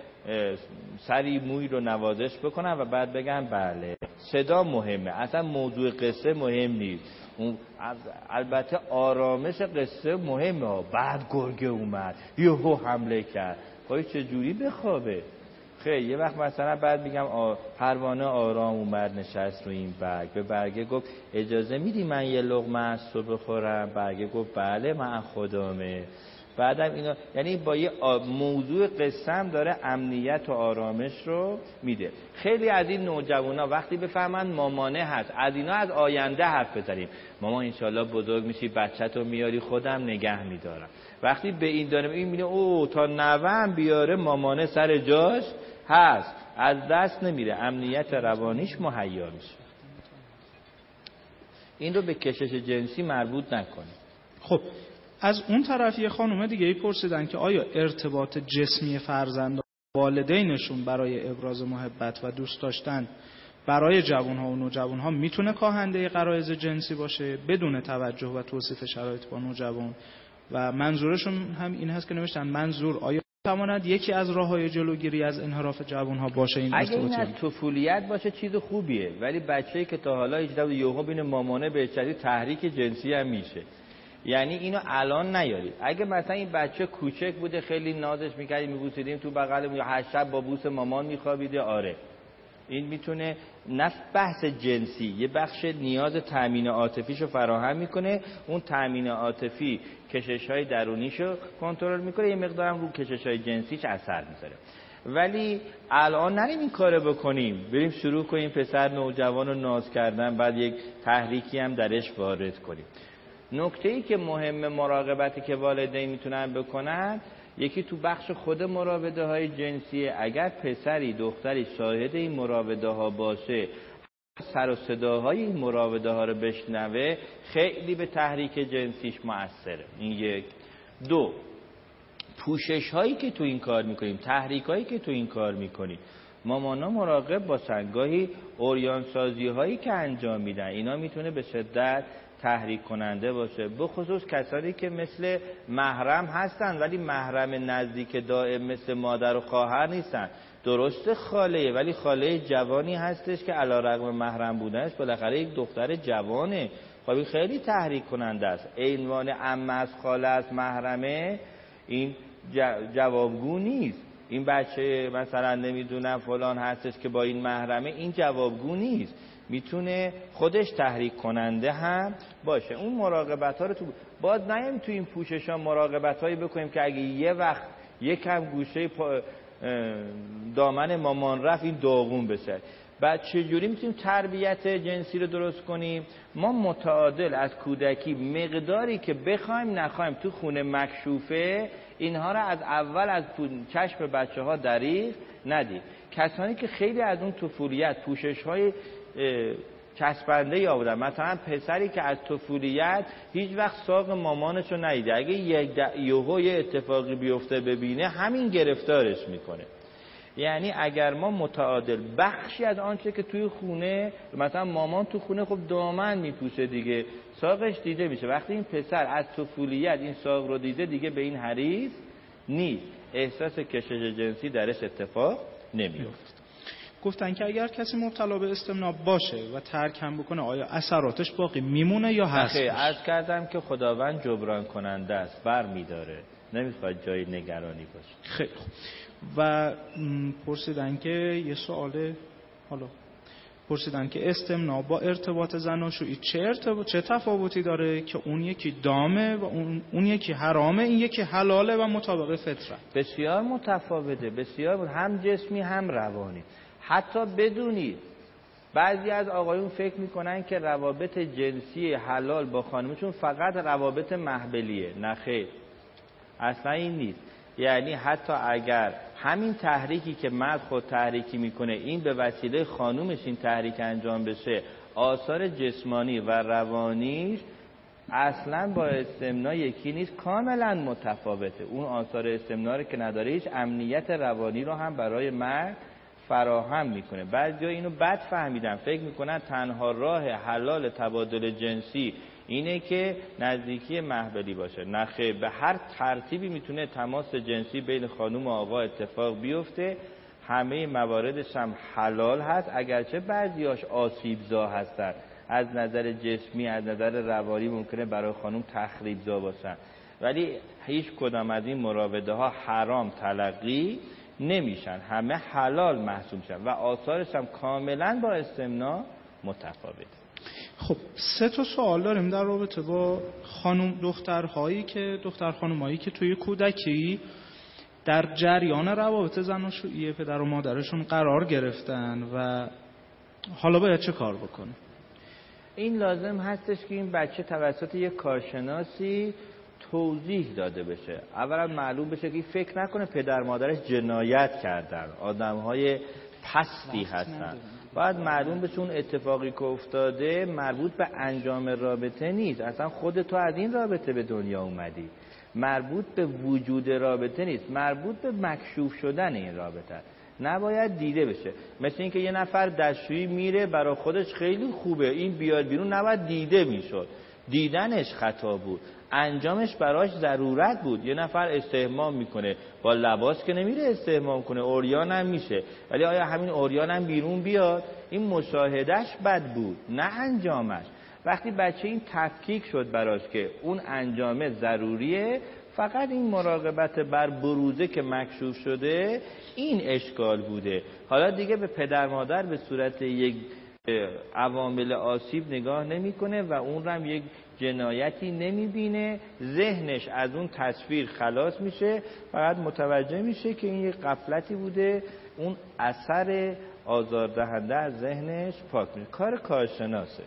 سری موی رو نوازش بکنن و بعد بگن بله. صدا مهمه، اصلا موضوع قصه مهم نیست. البته آرامش قصه مهمه ها. بعد گرگه اومد یهو حمله کرد، خواهی چجوری بخوابه؟ خیلی یه وقت مثلا بعد میگم پروانه آرام اومد نشست رو این برگ، به برگه گفت اجازه میدی من یه لقمه از تو بخورم؟ برگه گفت بله من خودمه. بعدم اینا یعنی با یه موضوع قصه هم داره امنیت و آرامش رو میده. خیلی از این نوجوانا وقتی بفهمن مامانه هست، از اینا از آینده حرف بزنیم، مامان انشالله بزرگ میشی بچه‌تو میاری خودم نگه میدارم. وقتی به این داره این میگه او تا نوام بیاره مامانه سر جاش هست، از دست نمیره، امنیت روانیش مهیا میشه. این رو به کشش جنسی مربوط نکنه. خب از اون طرف یه خانومه دیگه ای پرسیدن که آیا ارتباط جسمی فرزند والدینشون برای ابراز محبت و دوست داشتن برای جوانها و نوجوانها میتونه کاهنده غرایز جنسی باشه بدون توجه و توصیف شرایط با نوجوان؟ و منظورشون هم این هست که نوشتن منظور آیا تماند یکی از راه‌های جلوگیری از انحراف جوان‌ها باشه این اگه این ارتباط از طفولیت باشه چیز خوبیه، ولی بچه‌ای که تا حالا هیچ وقت یهو بین مامانه به شدید تحریک جنسی هم میشه. یعنی اینو الان نیارید. اگه مثلا این بچه کوچک بوده خیلی نازش می‌کردیم می‌بوسیدیم تو بغل یا هر شب با بوس مامان می‌خوابیده، آره این میتونه نه بحث جنسی، یه بخش نیاز تامین عاطفیشو فراهم میکنه، اون تامین عاطفی کشش‌های درونیشو کنترل میکنه، یه مقدارم رو کشش‌های جنسیش اثر میذاره. ولی الان نریم این کارو بکنیم، بریم شروع کنیم پسر نوجوان رو ناز کردن بعد یک تحریکی هم درش وارد کنیم. نکته‌ای که مهم مراقبتی که والدین میتونن بکنن، یکی تو بخش خود مراوده های جنسی، اگر پسری دختری شاهد این مراوده ها باشه سر و صداهای این مراوده ها رو بشنوه خیلی به تحریک جنسیش مؤثره. این یک. دو، پوشش هایی که تو این کار میکنیم، تحریک هایی که تو این کار میکنیم، مامانا مراقب باشن. گاهی عریان سازی هایی که انجام میدن اینا میتونه به شدت تحریک کننده باشه، به خصوص کسانی که مثل محرم هستن ولی محرم نزدیک دائم مثل مادر و خواهر نیستن. درسته خاله، ولی خاله جوانی هستش که علیرغم محرم بودنش بالاخره یک دختر جوانه، خب خیلی تحریک کننده است. عنوان عمه از خاله از محرمه این جوابگو نیست. این بچه مثلا نمیدونم فلان هستش که با این محرمه، این جوابگو نیست، میتونه خودش تحریک کننده هم باشه. اون مراقبت ها رو باز نیم تو این پوشش ها مراقبت هایی بکنیم که اگه یه وقت یکم گوشه دامن مامان رفت این داغون بشه. بعد چجوری میتونیم تربیت جنسی رو درست کنیم؟ ما متعادل از کودکی مقداری که بخوایم نخوایم تو خونه مکشوفه اینها رو از اول از چشم بچه ها دریغ ندیم. کسانی که خیلی از اون طفولیت پوشش های چسبنده یا بودن، مثلا پسری که از طفولیت هیچ وقت ساق مامانشو ندیده، اگه یه اتفاقی بیفته ببینه همین گرفتارش میکنه. یعنی اگر ما متعادل بخشی از آنچه که توی خونه، مثلا مامان تو خونه خب دامن میپوشه دیگه، ساقش دیده میشه، وقتی این پسر از طفولیت این ساق رو دیده دیگه به این حریص نیست، احساس کشش جنسی درش اتفاق نمیفته. گفتن که اگر کسی مبتلا به استمناء باشه و ترک هم بکنه آیا اثراتش باقی میمونه یا هست؟ خیلی عرض کردم که خداوند جبران کننده است، بر میداره، نمیخواد جای نگرانی باشه. خیلی خوب. و پرسیدن که یه سواله، حالا پرسیدن که استمناء با ارتباط زناشویی چه تفاوتی داره که اون یکی دامه و اون یکی حرامه، این یکی حلاله و مطابق فطرت؟ بسیار متفاوته، بسیار هم جسمی هم روانی. حتی بدونید بعضی از آقایون فکر میکنن که روابط جنسی حلال با خانمشون فقط روابط محبلیه. نه خیر، اصلا این نیست. یعنی حتی اگر همین تحریکی که مرد خود تحریکی میکنه این به وسیله خانومش این تحریک انجام بشه، آثار جسمانی و روانیش اصلا با استمناء یکی نیست، کاملا متفاوته. اون آثار استمناء که نداره هیچ امنیت روانی رو هم برای مرد فراهم میکنه. بعضیا اینو بد فهمیدن، فکر میکنن تنها راه حلال تبادل جنسی اینه که نزدیکی محبلی باشه. نه خیر، به هر ترتیبی میتونه تماس جنسی بین خانم و آقا اتفاق بیفته، همه مواردش هم حلال هست، اگرچه بعضیاش آسیبزا هستن، از نظر جسمی از نظر روانی ممکنه برای خانم تخریبزا باشن، ولی هیچ کدام از این مراوده ها حرام تلقی نمیشن، همه حلال محسوب شن و آثارش هم کاملا با استمناء متفاوته. خب 3 سوال داریم در رابطه با دختر خانمایی که توی کودکی در جریان روابط زناشویی پدر و مادرشون قرار گرفتن و حالا باید چه کار بکنه؟ این لازم هستش که این بچه توسط یک کارشناسی توضیح داده بشه. اولا معلوم بشه که فکر نکنه پدر مادرش جنایت کردن، آدم‌های پستی هستن. باید معلوم بشه اون اتفاقی که افتاده مربوط به انجام رابطه نیست، اصلا خود تو از این رابطه به دنیا اومدی، مربوط به وجود رابطه نیست، مربوط به مکشوف شدن این رابطه، نباید دیده بشه. مثل این که یه نفر دستشویی میره برای خودش خیلی خوبه، این بیاد بیرون نباید دیده میشد. دیدنش خطا بود، انجامش براش ضرورت بود. یه نفر استحمام میکنه، با لباس که نمیره استحمام کنه، عریان هم میشه، ولی آیا همین عریان هم بیرون بیاد؟ این مشاهدهش بد بود نه انجامش. وقتی بچه این تفکیک شد براش که اون انجامه ضروریه، فقط این مراقبت بر بروزه که مکشوف شده این اشکال بوده. حالا دیگه به پدر مادر به صورت یک عوامل آسیب نگاه نمیکنه و اون رو هم یک جنایتی نمیبینه، ذهنش از اون تصویر خلاص میشه، فقط متوجه میشه که این یک غفلتی بوده، اون اثر آزاردهنده از ذهنش پاک میشه. کار کارشناسه.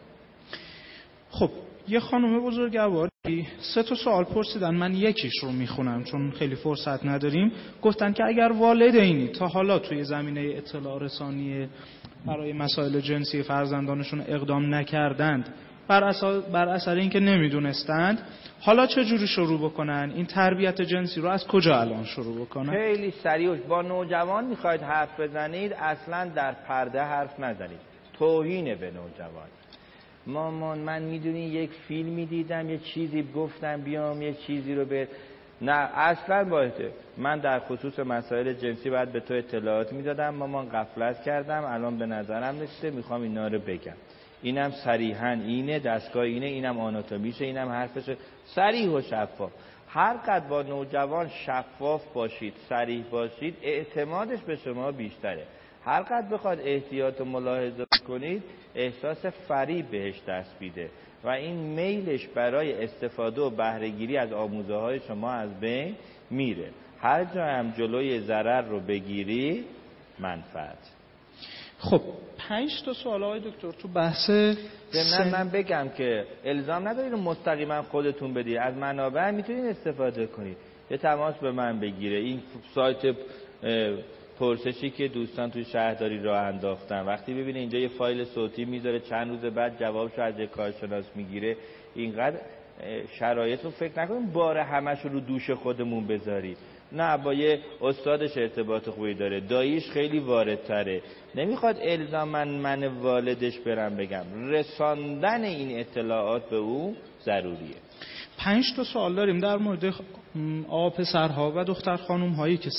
خب یه خانم بزرگواری 3 سوال پرسیدن، من یکیش رو میخونم چون خیلی فرصت نداریم. گفتن که اگر والدینی تا حالا توی زمینه اطلاع رسانی برای مسائل جنسی فرزندانشون اقدام نکردند، بر اثر اینکه نمیدونستند، حالا چجوری شروع بکنن؟ این تربیت جنسی رو از کجا الان شروع بکنن؟ خیلی سریع با نوجوان میخواید حرف بزنید، اصلا در پرده حرف نزنید، توهینه به نوجوان. مامان من میدونی یک فیلمی دیدم، یه چیزی گفتم بیام یه چیزی رو به... نه اصلا باید. من در خصوص مسائل جنسی باید به تو اطلاعات میدادم، مامان غفلت کردم، الان به نظرم رسیده میخوام اینا رو بگم. اینم صریحاً اینه، دستگاه اینه، اینم آناتومیشه، اینم حرفشه، صریح و شفاف. هر قدر با نوجوان شفاف باشید، صریح باشید، اعتمادش به شما بیشتره. هر قدر بخواد احتیاط و ملاحظه کنید، احساس فریب بهش دست میده و این میلش برای استفاده و بهره‌گیری از آموزه های شما از بین میره. هر جا هم جلوی ضرر رو بگیری منفعت. خب 5 سوال آقای دکتر تو بحث من بگم که الزام ندارید مستقیما خودتون بدید، از منابع میتونید استفاده کنید. یه تماس به من بگیره. این سایت پرسشی که دوستان توی شهرداری راه انداختن، وقتی ببینه اینجا یه فایل صوتی میذاره، چند روز بعد جوابشو از یک کارشناس میگیره، اینقدر شرایط رو فکر نکنیم بار همش رو دوش خودمون بذارید. نه، با یه استادش ارتباط خوبی داره، داییش خیلی واردتره، نمیخواد الزاما من والدش برم بگم، رساندن این اطلاعات به او ضروریه. 5 سوال داریم در مورد آقا پسرها و دختر خانم هایی که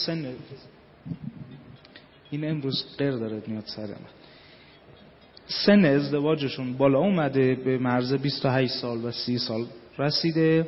این امروز غیر داره میاد سر من، سن ازدواجشون بالا اومده، به مرز 28 سال و 30 سال رسیده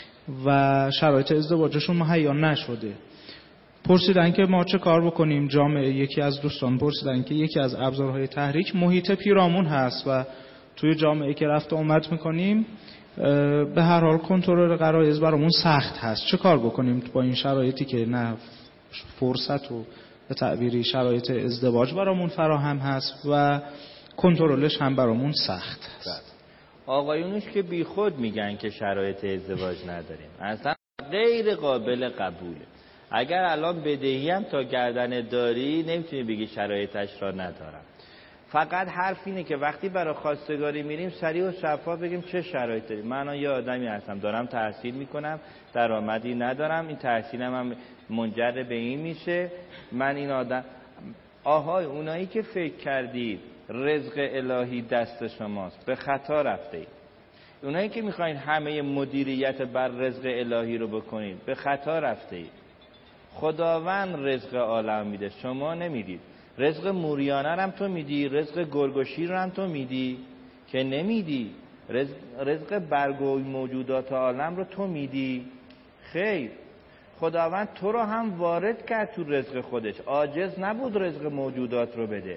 و شرایط ازدواجشون مهیا نشده. پرسیدن که ما چه کار بکنیم. جامعه، یکی از دوستان پرسیدن که یکی از ابزارهای تحریک محیط پیرامون هست و توی جامعه که رفت اومد میکنیم به هر حال کنترل غرایز برامون سخت هست، چه کار بکنیم با این شرایطی که نه فرصت و به تعبیری شرایط ازدواج برامون فراهم هست و کنترلش هم برامون سخت هست. آقایونش که بی خود میگن که شرایط ازدواج نداریم، اصلا غیر قابل قبوله. اگر الان بدهی هم تا گردن داری نمیتونی بگی شرایطش را ندارم. فقط حرف اینه که وقتی برای خواستگاری میریم سریع و شفاف بگیم چه شرایطی داریم. من یه آدمی هستم دارم تحصیل میکنم، درآمدی ندارم، این تحصیلم هم منجر به این میشه، من این آدم. آهای اونایی که فکر کردید رزق الهی دست شماست به خطا رفته اید. اونایی که میخواین همه مدیریت بر رزق الهی رو بکنید به خطا رفته اید. خداوند رزق عالم میده، شما نمیدید. رزق موریانه هم تو میدی، رزق گرگ و شیر هم تو میدی که نمیدی. رزق برگوی موجودات عالم رو تو میدی؟ خیر، خداوند تو رو هم وارد کرد تو رزق خودش، عاجز نبود رزق موجودات رو بده.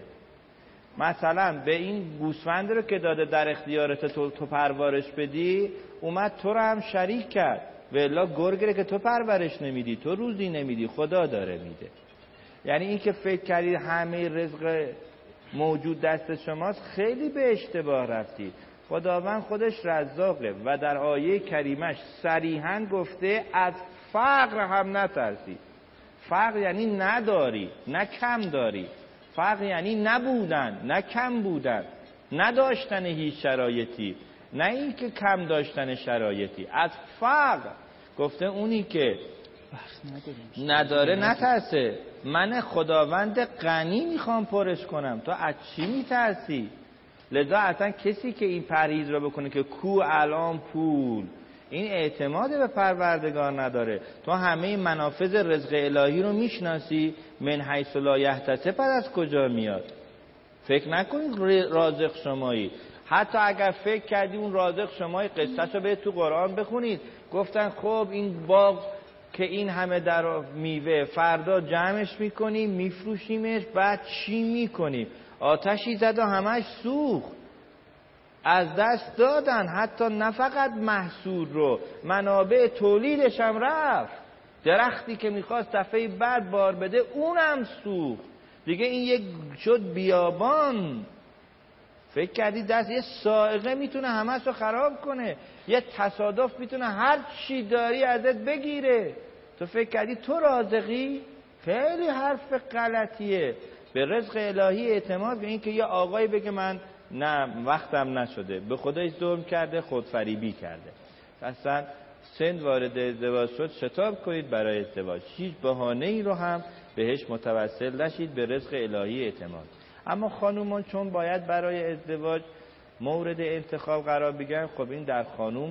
مثلا به این گوسفند رو که داده در اختیارت تو پرورش بدی، اومد تو رو هم شریک کرد. و الا گرگ رو که تو پرورش نمیدی، تو روزی نمیدی، خدا داره میده. یعنی این که فکر کردید همه رزق موجود دست شماست، خیلی به اشتباه رفتید. خداوند خودش رزاقه و در آیه کریمش صریحاً گفته از فقر هم نترسید. فقر یعنی نداری نه کم داری، فقر یعنی نبودن نه کم بودن، نداشتن هیچ شرایطی، نه این که کم داشتن شرایطی. از فقر گفته اونی که نداره نترسه. من خداوند غنی میخوام پرش کنم، تو از چی میترسی؟ لذا اصلا کسی که این پرهیز رو بکنه که کو الان پول، این اعتماد به پروردگار نداره. تو همه منافذ رزق الهی رو میشناسی، من حیث لا یحتسب از کجا میاد؟ فکر نکنید رازق شمایی. حتی اگر فکر کردی اون رازق شمایی، قصه‌شو رو به تو قرآن بخونید. گفتن خب این باغ که این همه در میوه، فردا جمعش میکنیم میفروشیمش، بعد چی میکنیم؟ آتشی زد و همش سوخت، از دست دادن. حتی نه فقط محصول رو، منابع تولیدش هم رفت. درختی که میخواست دفعه بعد بار بده اونم سوخت دیگه. این یک شد بیابان. فکر کردی دست یه سائقه میتونه همه رو خراب کنه؟ یه تصادف میتونه هر چی داری ازت بگیره؟ تو فکر کردی تو رازقی؟ خیلی حرف غلطیه. به رزق الهی اعتماد، به این که یه آقایی بگه من نه وقتم نشده، به خودش ظلم کرده، خودفریبی کرده. اصلا سن وارد ازدواج شد، شتاب کنید برای ازدواج. هیچ بهانه‌ای رو هم بهش متوسل نشید، به رزق الهی اعتماد. اما خانومان چون باید برای ازدواج مورد انتخاب قرار بگیرن، خب این در خانوم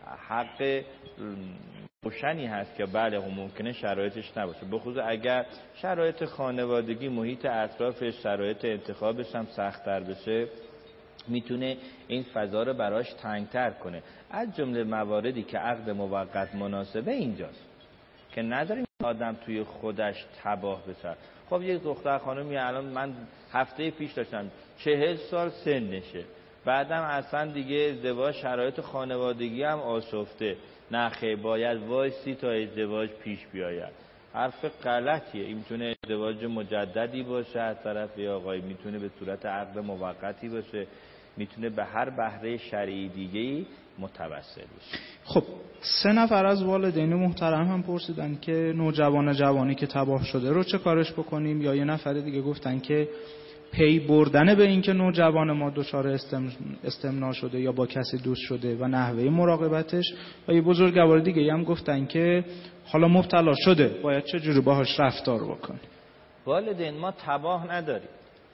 حق روشنی هست که بله ممکنه شرایطش نباشه، بخصوص اگر شرایط خانوادگی، محیط اطرافش، شرایط انتخابش هم سخت‌تر بشه، میتونه این فضا رو براش تنگتر کنه. از جمله مواردی که عقد موقت مناسبه اینجاست که نداریم آدم توی خودش تباه بشه. خب یک دختر خانمی الان من هفته پیش داشتم 40 سال سنشه، بعدم اصلا دیگه ازدواج شرایط خانوادگی هم آشفته، نخه باید وایسی تا ازدواج پیش بیاید. حرف غلطیه. این میتونه ازدواج مجددی باشه از طرف آقای، میتونه به صورت عقد موقتی باشه، میتونه به هر بهره شرعی دیگه‌ای متوسل بشه. خب 3 نفر از والدین محترم هم پرسیدن که جوانی که تباه شده رو چه کارش بکنیم، یا یه نفر دیگه گفتن که پی بردن به این که نوجوان ما دچار استمناء شده یا با کسی دوست شده و نحوه مراقبتش، و یه بزرگوار دیگه هم گفتن که حالا مبتلا شده باید چه جوری باهاش رفتار بکنیم. والدین ما تباه نداریم،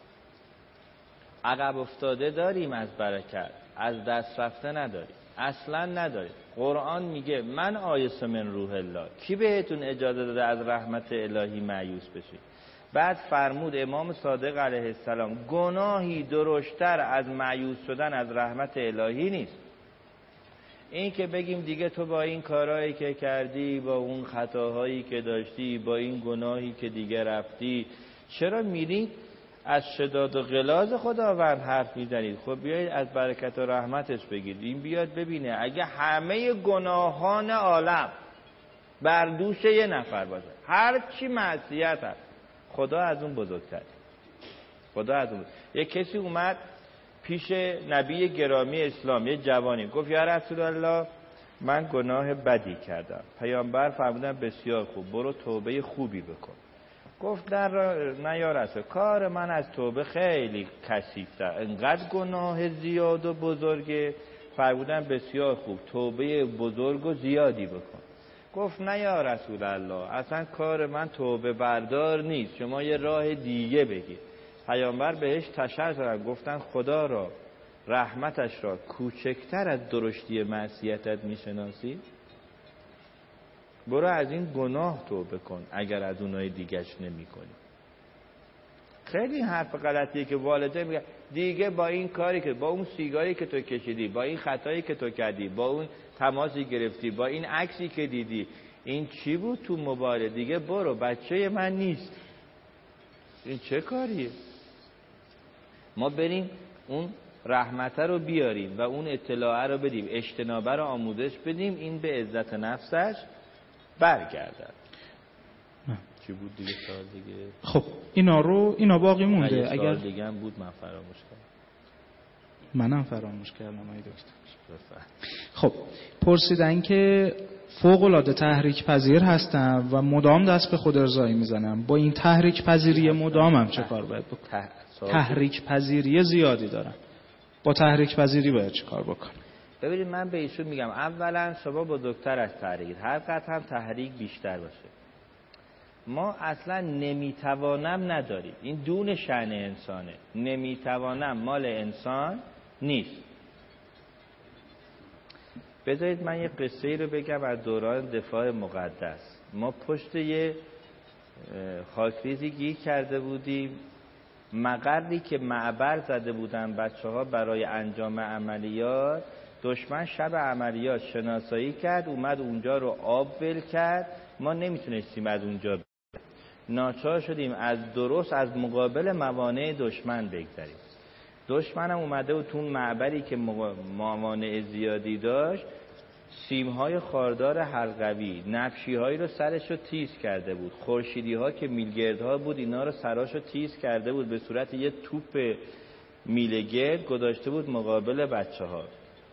عقب افتاده داریم، از برکت از دست رفته نداریم، اصلا نداریم. قرآن میگه من آیس من روح الله، کی بهتون اجازه داده از رحمت الهی مایوس بشید؟ بعد فرمود امام صادق علیه السلام گناهی درشتر از مایوس شدن از رحمت الهی نیست. این که بگیم دیگه تو با این کارهایی که کردی، با اون خطاهایی که داشتی، با این گناهی که دیگه رفتی، چرا میرید از شداد و غلاظ خداوند حرف میزنید؟ خب بیایید از برکت و رحمتش بگید. این بیاد ببینه اگه همه گناهان عالم بر دوش یه نفر باشه، هر چی معصیت هست، خدا از اون بزرگتر. خدا از اون. یک کسی اومد پیش نبی گرامی اسلام، یه جوانی، گفت یا رسول الله من گناه بدی کردم. پیامبر فرمودن بسیار خوب، برو توبه خوبی بکن. گفت نه یا رسول، کار من از توبه خیلی کثیف‌تر، انقدر گناه زیاد و بزرگه. فرمودن بسیار خوب، توبه بزرگ و زیادی بکن. گفت نه یا رسول الله، اصلا کار من توبه بردار نیست، شما یه راه دیگه بگید. پیامبر بهش تشر زدن، گفتن خدا را، رحمتش را کوچکتر از درشتی معصیتت میشناسی؟ برو از این گناه توبه کن اگر از اونای دیگهش نمی کنی. خیلی حرف غلطیه که والده میگه دیگه با این کاری که، با اون سیگاری که تو کشیدی، با این خطایی که تو کردی، با اون تماسی گرفتی، با این عکسی که دیدی، این چی بود تو موبایل، دیگه برو، بچه من نیست. این چه کاریه؟ ما بریم اون رحمته رو بیاریم و اون اطلاعه رو بدیم، اجتنابه رو آموزش بدیم، این به عزت نفسش برگردد. چی بود دیگه سوال دیگه؟ خب اینا باقی مونده. اگر دیگه هم بود من فراموش کردم. منم فراموش کردم ای دکتر. خب پرسیدن که فوق العاده تحریک پذیر هستم و مدام دست به خود ارضایی میزنم، با این تحریک پذیری مدامم چه کار باید بکنم؟ تحریک پذیری زیادی دارم، با تحریک پذیری باید چه کار بکنم؟ ببینید من به ایشون میگم اولا شما بزرگتر از تحریک، هر قدر هم تحریک بیشتر باشه، ما اصلا نمیتوانم نداریم. این دون شأن انسانه. نمیتوانم مال انسان نیست. بذارید من یه قصه ای رو بگم از دوران دفاع مقدس. ما پشت یه خاکریزی گیر کرده بودیم. مقری که معبر زده بودن بچه‌ها برای انجام عملیات، دشمن شب عملیات شناسایی کرد، اومد اونجا رو آب ول کرد. ما نمیتونستیم از اونجا بریم. ناچار شدیم درست از مقابل موانع دشمن بگذریم. دشمنم اومده بود تو اون معبری که موانع زیادی داشت، سیمهای خاردار حلقوی، نبشی‌هایی رو سرش رو تیز کرده بود، خورشیدی‌ها که میلگردها بود اینا رو سراش رو تیز کرده بود، به صورت یه توپ میلگرد گذاشته بود مقابل بچه‌ها.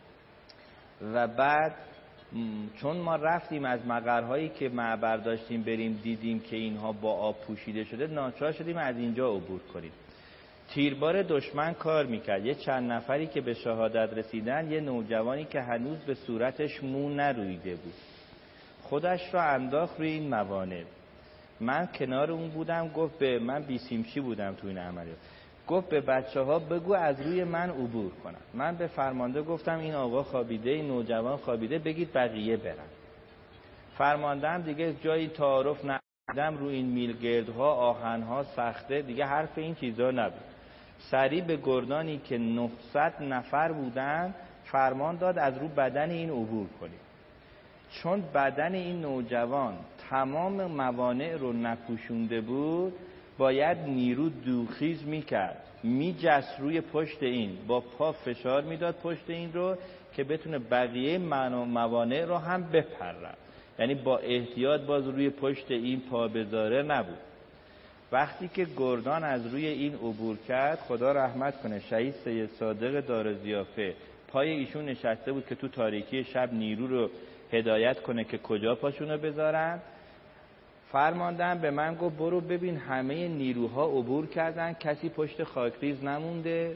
و بعد چون ما رفتیم از مقرهایی که معبر داشتیم بریم، دیدیم که اینها با آب پوشیده شده، ناچار شدیم از اینجا عبور کنیم. تیربار دشمن کار میکرد. یه چند نفری که به شهادت رسیدن، یه نوجوانی که هنوز به صورتش مو نرویده بود، خودش را انداخت روی این موانع. من کنار اون بودم، گفت به من بیسیمچی بودم تو این عملیات، گفت به بچه ها بگو از روی من عبور کنم. من به فرمانده گفتم این آقا خوابیده، این نوجوان خوابیده، بگید بقیه برن. فرمانده هم دیگه جایی تعارف ندیدم، روی این میلگردها، آهنها سخته، دیگه حرف این چیزا نبود. سریع به گردانی که 900 نفر بودن فرمان داد از رو بدن این عبور کنید. چون بدن این نوجوان تمام موانع رو نپوشونده بود، باید نیرو دوخیز میکرد، میجست روی پشت این، با پا فشار میداد پشت این رو که بتونه بقیه موانع رو هم بپرد. یعنی با احتیاط باز روی پشت این پا بذاره نبود. وقتی که گردان از روی این عبور کرد، خدا رحمت کنه، شهید سید صادق دارالضیافه پای ایشون نشسته بود که تو تاریکی شب نیرو رو هدایت کنه که کجا پاشونو بذارن. فرماندن به من گفت برو ببین همه نیروها عبور کردن، کسی پشت خاکریز نمونده.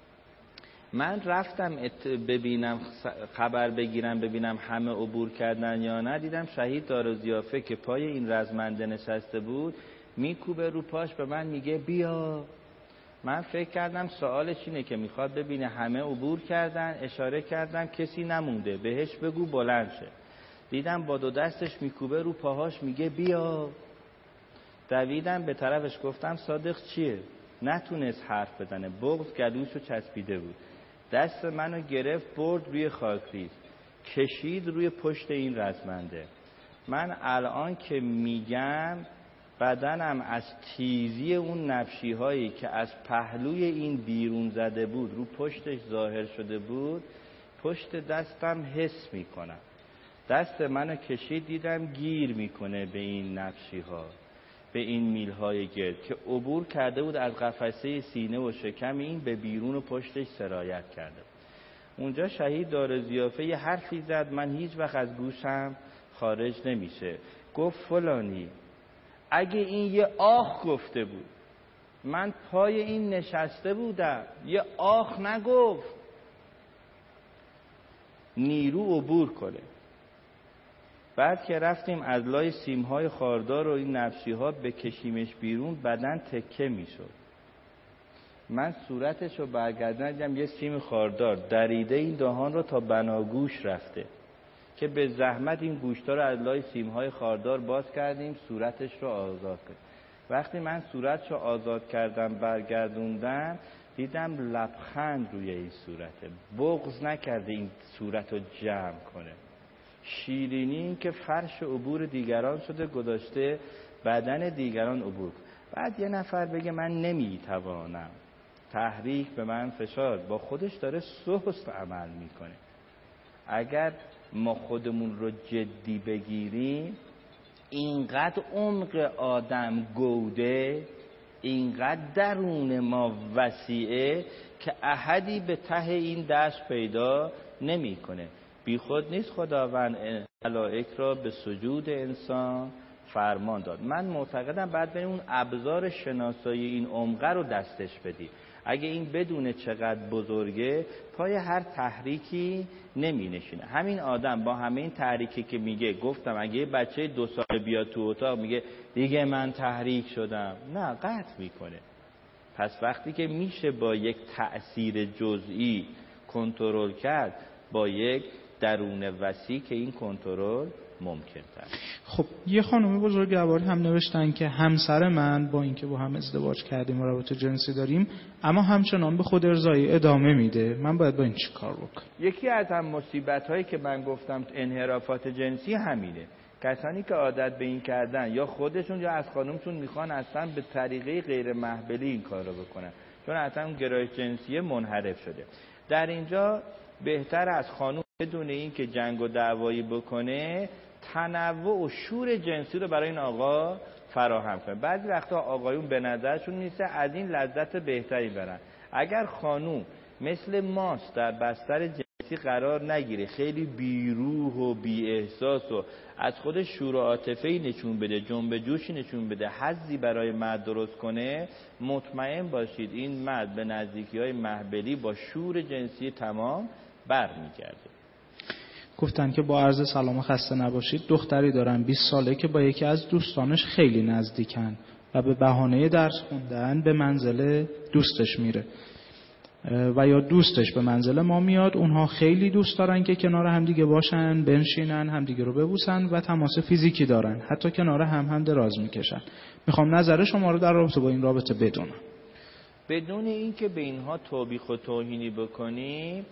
من رفتم ببینم، خبر بگیرم ببینم همه عبور کردن یا نه. دیدم شهید دارالضیافه که پای این رزمنده نشسته بود میکوبه رو پاش، به من میگه بیا. من فکر کردم سوالش اینه که میخواد ببینه همه عبور کردن. اشاره کردم کسی نمونده، بهش بگو بلند شه. دیدم با دو دستش میکوبه رو پاهاش، میگه بیا. دویدم به طرفش، گفتم صادق چیه؟ نتونست حرف بزنه، بغض گلوشو چسبیده بود. دست منو گرفت برد روی خاکریز، کشید روی پشت این رزمنده. من الان که میگم بدنم از تیزی اون نبشی هایی که از پهلوی این بیرون زده بود رو پشتش ظاهر شده بود، پشت دستم حس میکنم. دست منو کشید، دیدم گیر میکنه به این نبشی ها، به این میل های گرد که عبور کرده بود از قفسه سینه و شکم این به بیرون و پشتش سرایت کرده. اونجا شهید دارالضیافه یه حرفی زد، من هیچ وقت از گوشم خارج نمیشه. گفت فلانی اگه این یه آخ گفته بود، من پای این نشسته بودم، یه آخ نگفت، نیرو عبور کنه. بعد که رفتیم از لای سیمهای خاردار و این نبشی‌ها بکشیمش بیرون، بدن تکه میشد. من صورتش رو برگردن دیدم یه سیم خاردار دریده این دهان رو تا بناگوش رفته، که به زحمت این گوشتا رو از لای سیمهای خاردار باز کردیم، صورتش رو آزاد کردیم. وقتی من صورتش رو آزاد کردم برگردوندم، دیدم لبخند روی این صورته، بغض نکرده این صورت رو جمع کنه. شیرینی این که فرش عبور دیگران شده، گذاشته بدن دیگران عبور. بعد یه نفر بگه من نمیتوانم، تحریک به من فشار، با خودش داره سست عمل میکنه. اگر ما خودمون رو جدی بگیریم، اینقدر عمق آدم گوده، اینقدر درون ما وسیعه که احدی به ته این دست پیدا نمی کنه. بی خود نیست خداوند ملائک را به سجود انسان فرمان داد. من معتقدم بعد بریم اون ابزار شناسایی این عمق رو دستش بدی. اگه این بدونه چقدر بزرگه پای هر تحریکی نمی نشینه. همین آدم با همه این تحریکی که میگه، گفتم اگه یه بچه 2 ساله بیاد تو اتاق میگه دیگه من تحریک شدم، نه، قطع میکنه. پس وقتی که میشه با یک تأثیر جزئی کنترل کرد، با یک درون وسیع که این کنترل ممکن تر. خب یه خانم بزرگواری هم نوشتن که همسر من با اینکه با هم ازدواج کردیم و رابطه جنسی داریم اما همچنان به خود ارضایی ادامه میده، من باید با این چی کار بکنم؟ یکی از هم مصیبت هایی که من گفتم انحرافات جنسی همینه. کسانی که عادت به این کردن یا خودشون یا از خانمشون میخوان اصلا به طریقه غیر محبلی این کار رو بکنن، چون اصلا اون گرایش جنسی منحرف شده. در اینجا بهتر از خانم بدون این که جنگ و دعوایی بکنه تنوع و شور جنسی رو برای این آقا فراهم کنه. بعضی وقتا آقایون به نظرشون نیسته از این لذت بهتری برن. اگر خانوم مثل ماست در بستر جنسی قرار نگیره، خیلی بیروح و بی احساس و از خودش شور و عاطفه‌ای نشون بده، جنب جوشی نشون بده، حظی برای مرد درست کنه، مطمئن باشید این مرد به نزدیکی‌های محبلی با شور جنسی تمام برمیگرده. گفتن که با عرض سلام و خسته نباشید، دختری دارن 20 ساله که با یکی از دوستانش خیلی نزدیکن و به بهانه درس خوندن به منزل دوستش میره و یا دوستش به منزل ما میاد. اونها خیلی دوست دارن که کنار همدیگه باشن، بنشینن، همدیگه رو ببوسن و تماس فیزیکی دارن، حتی کنار هم دراز میکشن. میخوام نظر شما رو در رابطه با این رابطه بدونم. بدون این که به اینها توبیخ و توهینی بکنیم،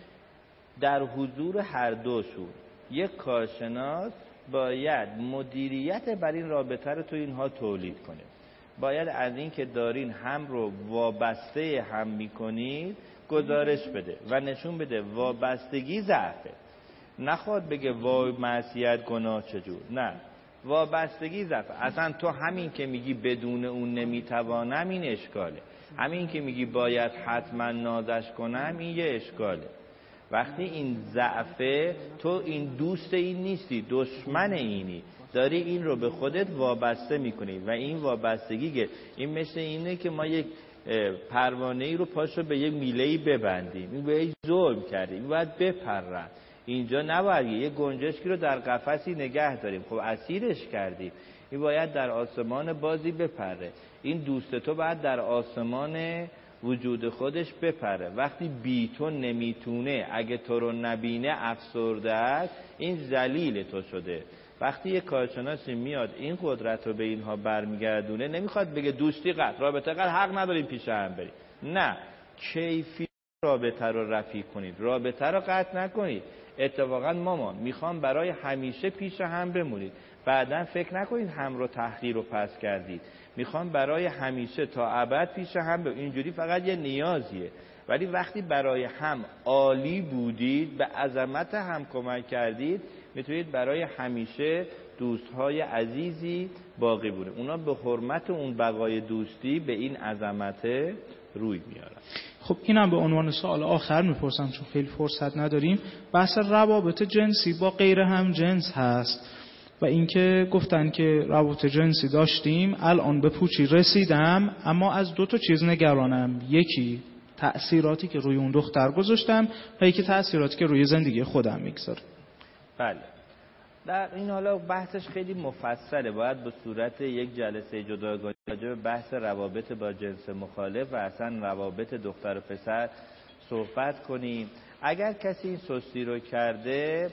در حضور هر دوشون یک کارشناس باید مدیریت بر این رابطه رو تو اینها تولید کنه. باید از این که دارین هم رو وابسته هم میکنید گزارش بده و نشون بده وابستگی ضعفه. نخواد بگه وای معصیت گناه چجور، نه، وابستگی ضعفه. اصلا تو همین که میگی بدون اون نمیتوانم این اشکاله، همین که میگی باید حتما نازش کنم این یه اشکاله. وقتی این ضعفه، تو این دوست این نیستی، دشمن اینی، داری این رو به خودت وابسته میکنی و این وابستگی که این مثل اینه که ما یک پروانه ای رو پاش رو به یک میله‌ای ببندیم، این باید ظلم کردیم، این باید بپرن، اینجا نباید یه گنجشکی رو در قفسی نگه داریم، خب اسیرش کردیم، این باید در آسمان بازی بپره. این دوست تو باید در آسمان وجود خودش بپره. وقتی بی تو نمیتونه، اگه تو رو نبینه افسرده است، این ذلیل تو شده. وقتی یک کارشناسی میاد این قدرت رو به اینها برمیگردونه، نمیخواد بگه دوستی قطع، رابطه قطع، حق نداریم پیش هم بریم، نه، کیفی رابطه رو رفیع کنید، رابطه رو قطع نکنید. اتفاقا مامان میخوام برای همیشه پیش هم بمونید، بعداً فکر نکنید هم رو تحقیر و پس کردید، میخوام برای همیشه تا ابد پیش هم بمونید. اینجوری فقط یه نیازیه، ولی وقتی برای هم عالی بودید، به عظمت هم کمک کردید، میتونید برای همیشه دوستهای عزیزی باقی بودید. اونا به حرمت اون بقای دوستی به این عظمت روی میارن. خب اینم به عنوان سوال آخر میپرسم چون خیلی فرصت نداریم. بحث روابط جنسی با غیر هم جنس هست و اینکه گفتن که روابط جنسی داشتیم، الان به پوچی رسیدم، اما از 2 چیز نگرانم. یکی تأثیراتی که روی اون دختر گذاشتم و یکی تأثیراتی که روی زندگی خودم میگذاره. بله، در این حالا بحثش خیلی مفصله، باید به صورت یک جلسه جداگانه راجع به بحث روابط با جنس مخالف و اصلا روابط دختر و پسر صحبت کنیم. اگر کسی این سستی رو کرده،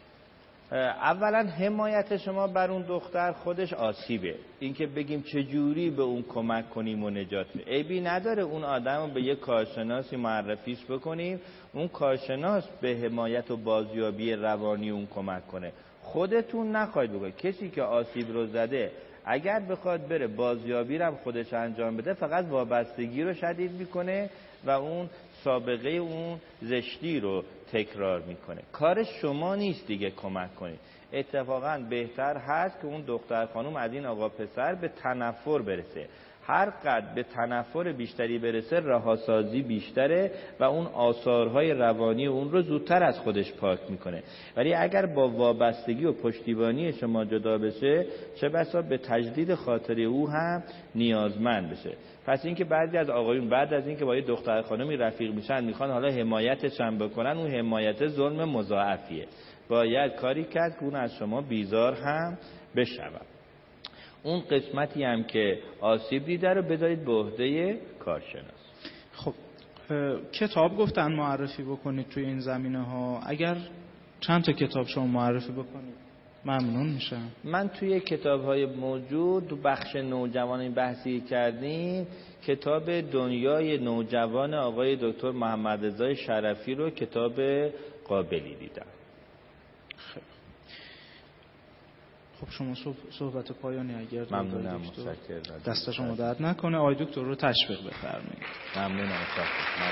اولا حمایت شما بر اون دختر خودش آسیبه. این که بگیم چجوری به اون کمک کنیم و نجات بدیم، عیبی نداره اون آدم رو به یک کارشناسی معرفیش بکنیم، اون کارشناس به حمایت و بازیابی روانی اون کمک کنه، خودتون نخواهید بکنید. کسی که آسیب رو زده اگر بخواد بره بازیابی رو خودش انجام بده، فقط وابستگی رو شدید میکنه و اون سابقه اون زشتی رو تکرار میکنه. کار شما نیست دیگه کمک کنید. اتفاقا بهتر هست که اون دختر خانم از این آقا پسر به تنفر برسه. هر قدر به تنفر بیشتری برسه رهاسازی بیشتره و اون آثارهای روانی اون رو زودتر از خودش پاک میکنه. ولی اگر با وابستگی و پشتیبانی شما جدا بشه، چه بسا به تجدید خاطر او هم نیازمند بشه. پس اینکه بعضی از آقایون بعد از اینکه با یه دختر خانمی رفیق میشن میخوان حالا حمایتش هم بکنن، اون حمایت ظلم مضاعفیه. باید کاری کرد که اون از شما بیزار هم بشود. اون قسمتی هم که آسیب دیده رو بذارید به عهده کارشناس. خب کتاب گفتن معرفی بکنید توی این زمینه ها، اگر چند تا کتاب شما معرفی بکنید ممنون میشم. من توی کتاب‌های موجود تو بخش نوجوانی بحثی کردیم، کتاب دنیای نوجوان آقای دکتر محمد رضا شرفی رو کتاب قابلی دیدم. خب شما صحبت پایانی اگر ممنونم، متشکرم. دست شما درد نکنه. آقای دکتر رو تشویق بفرمایید. ممنونم.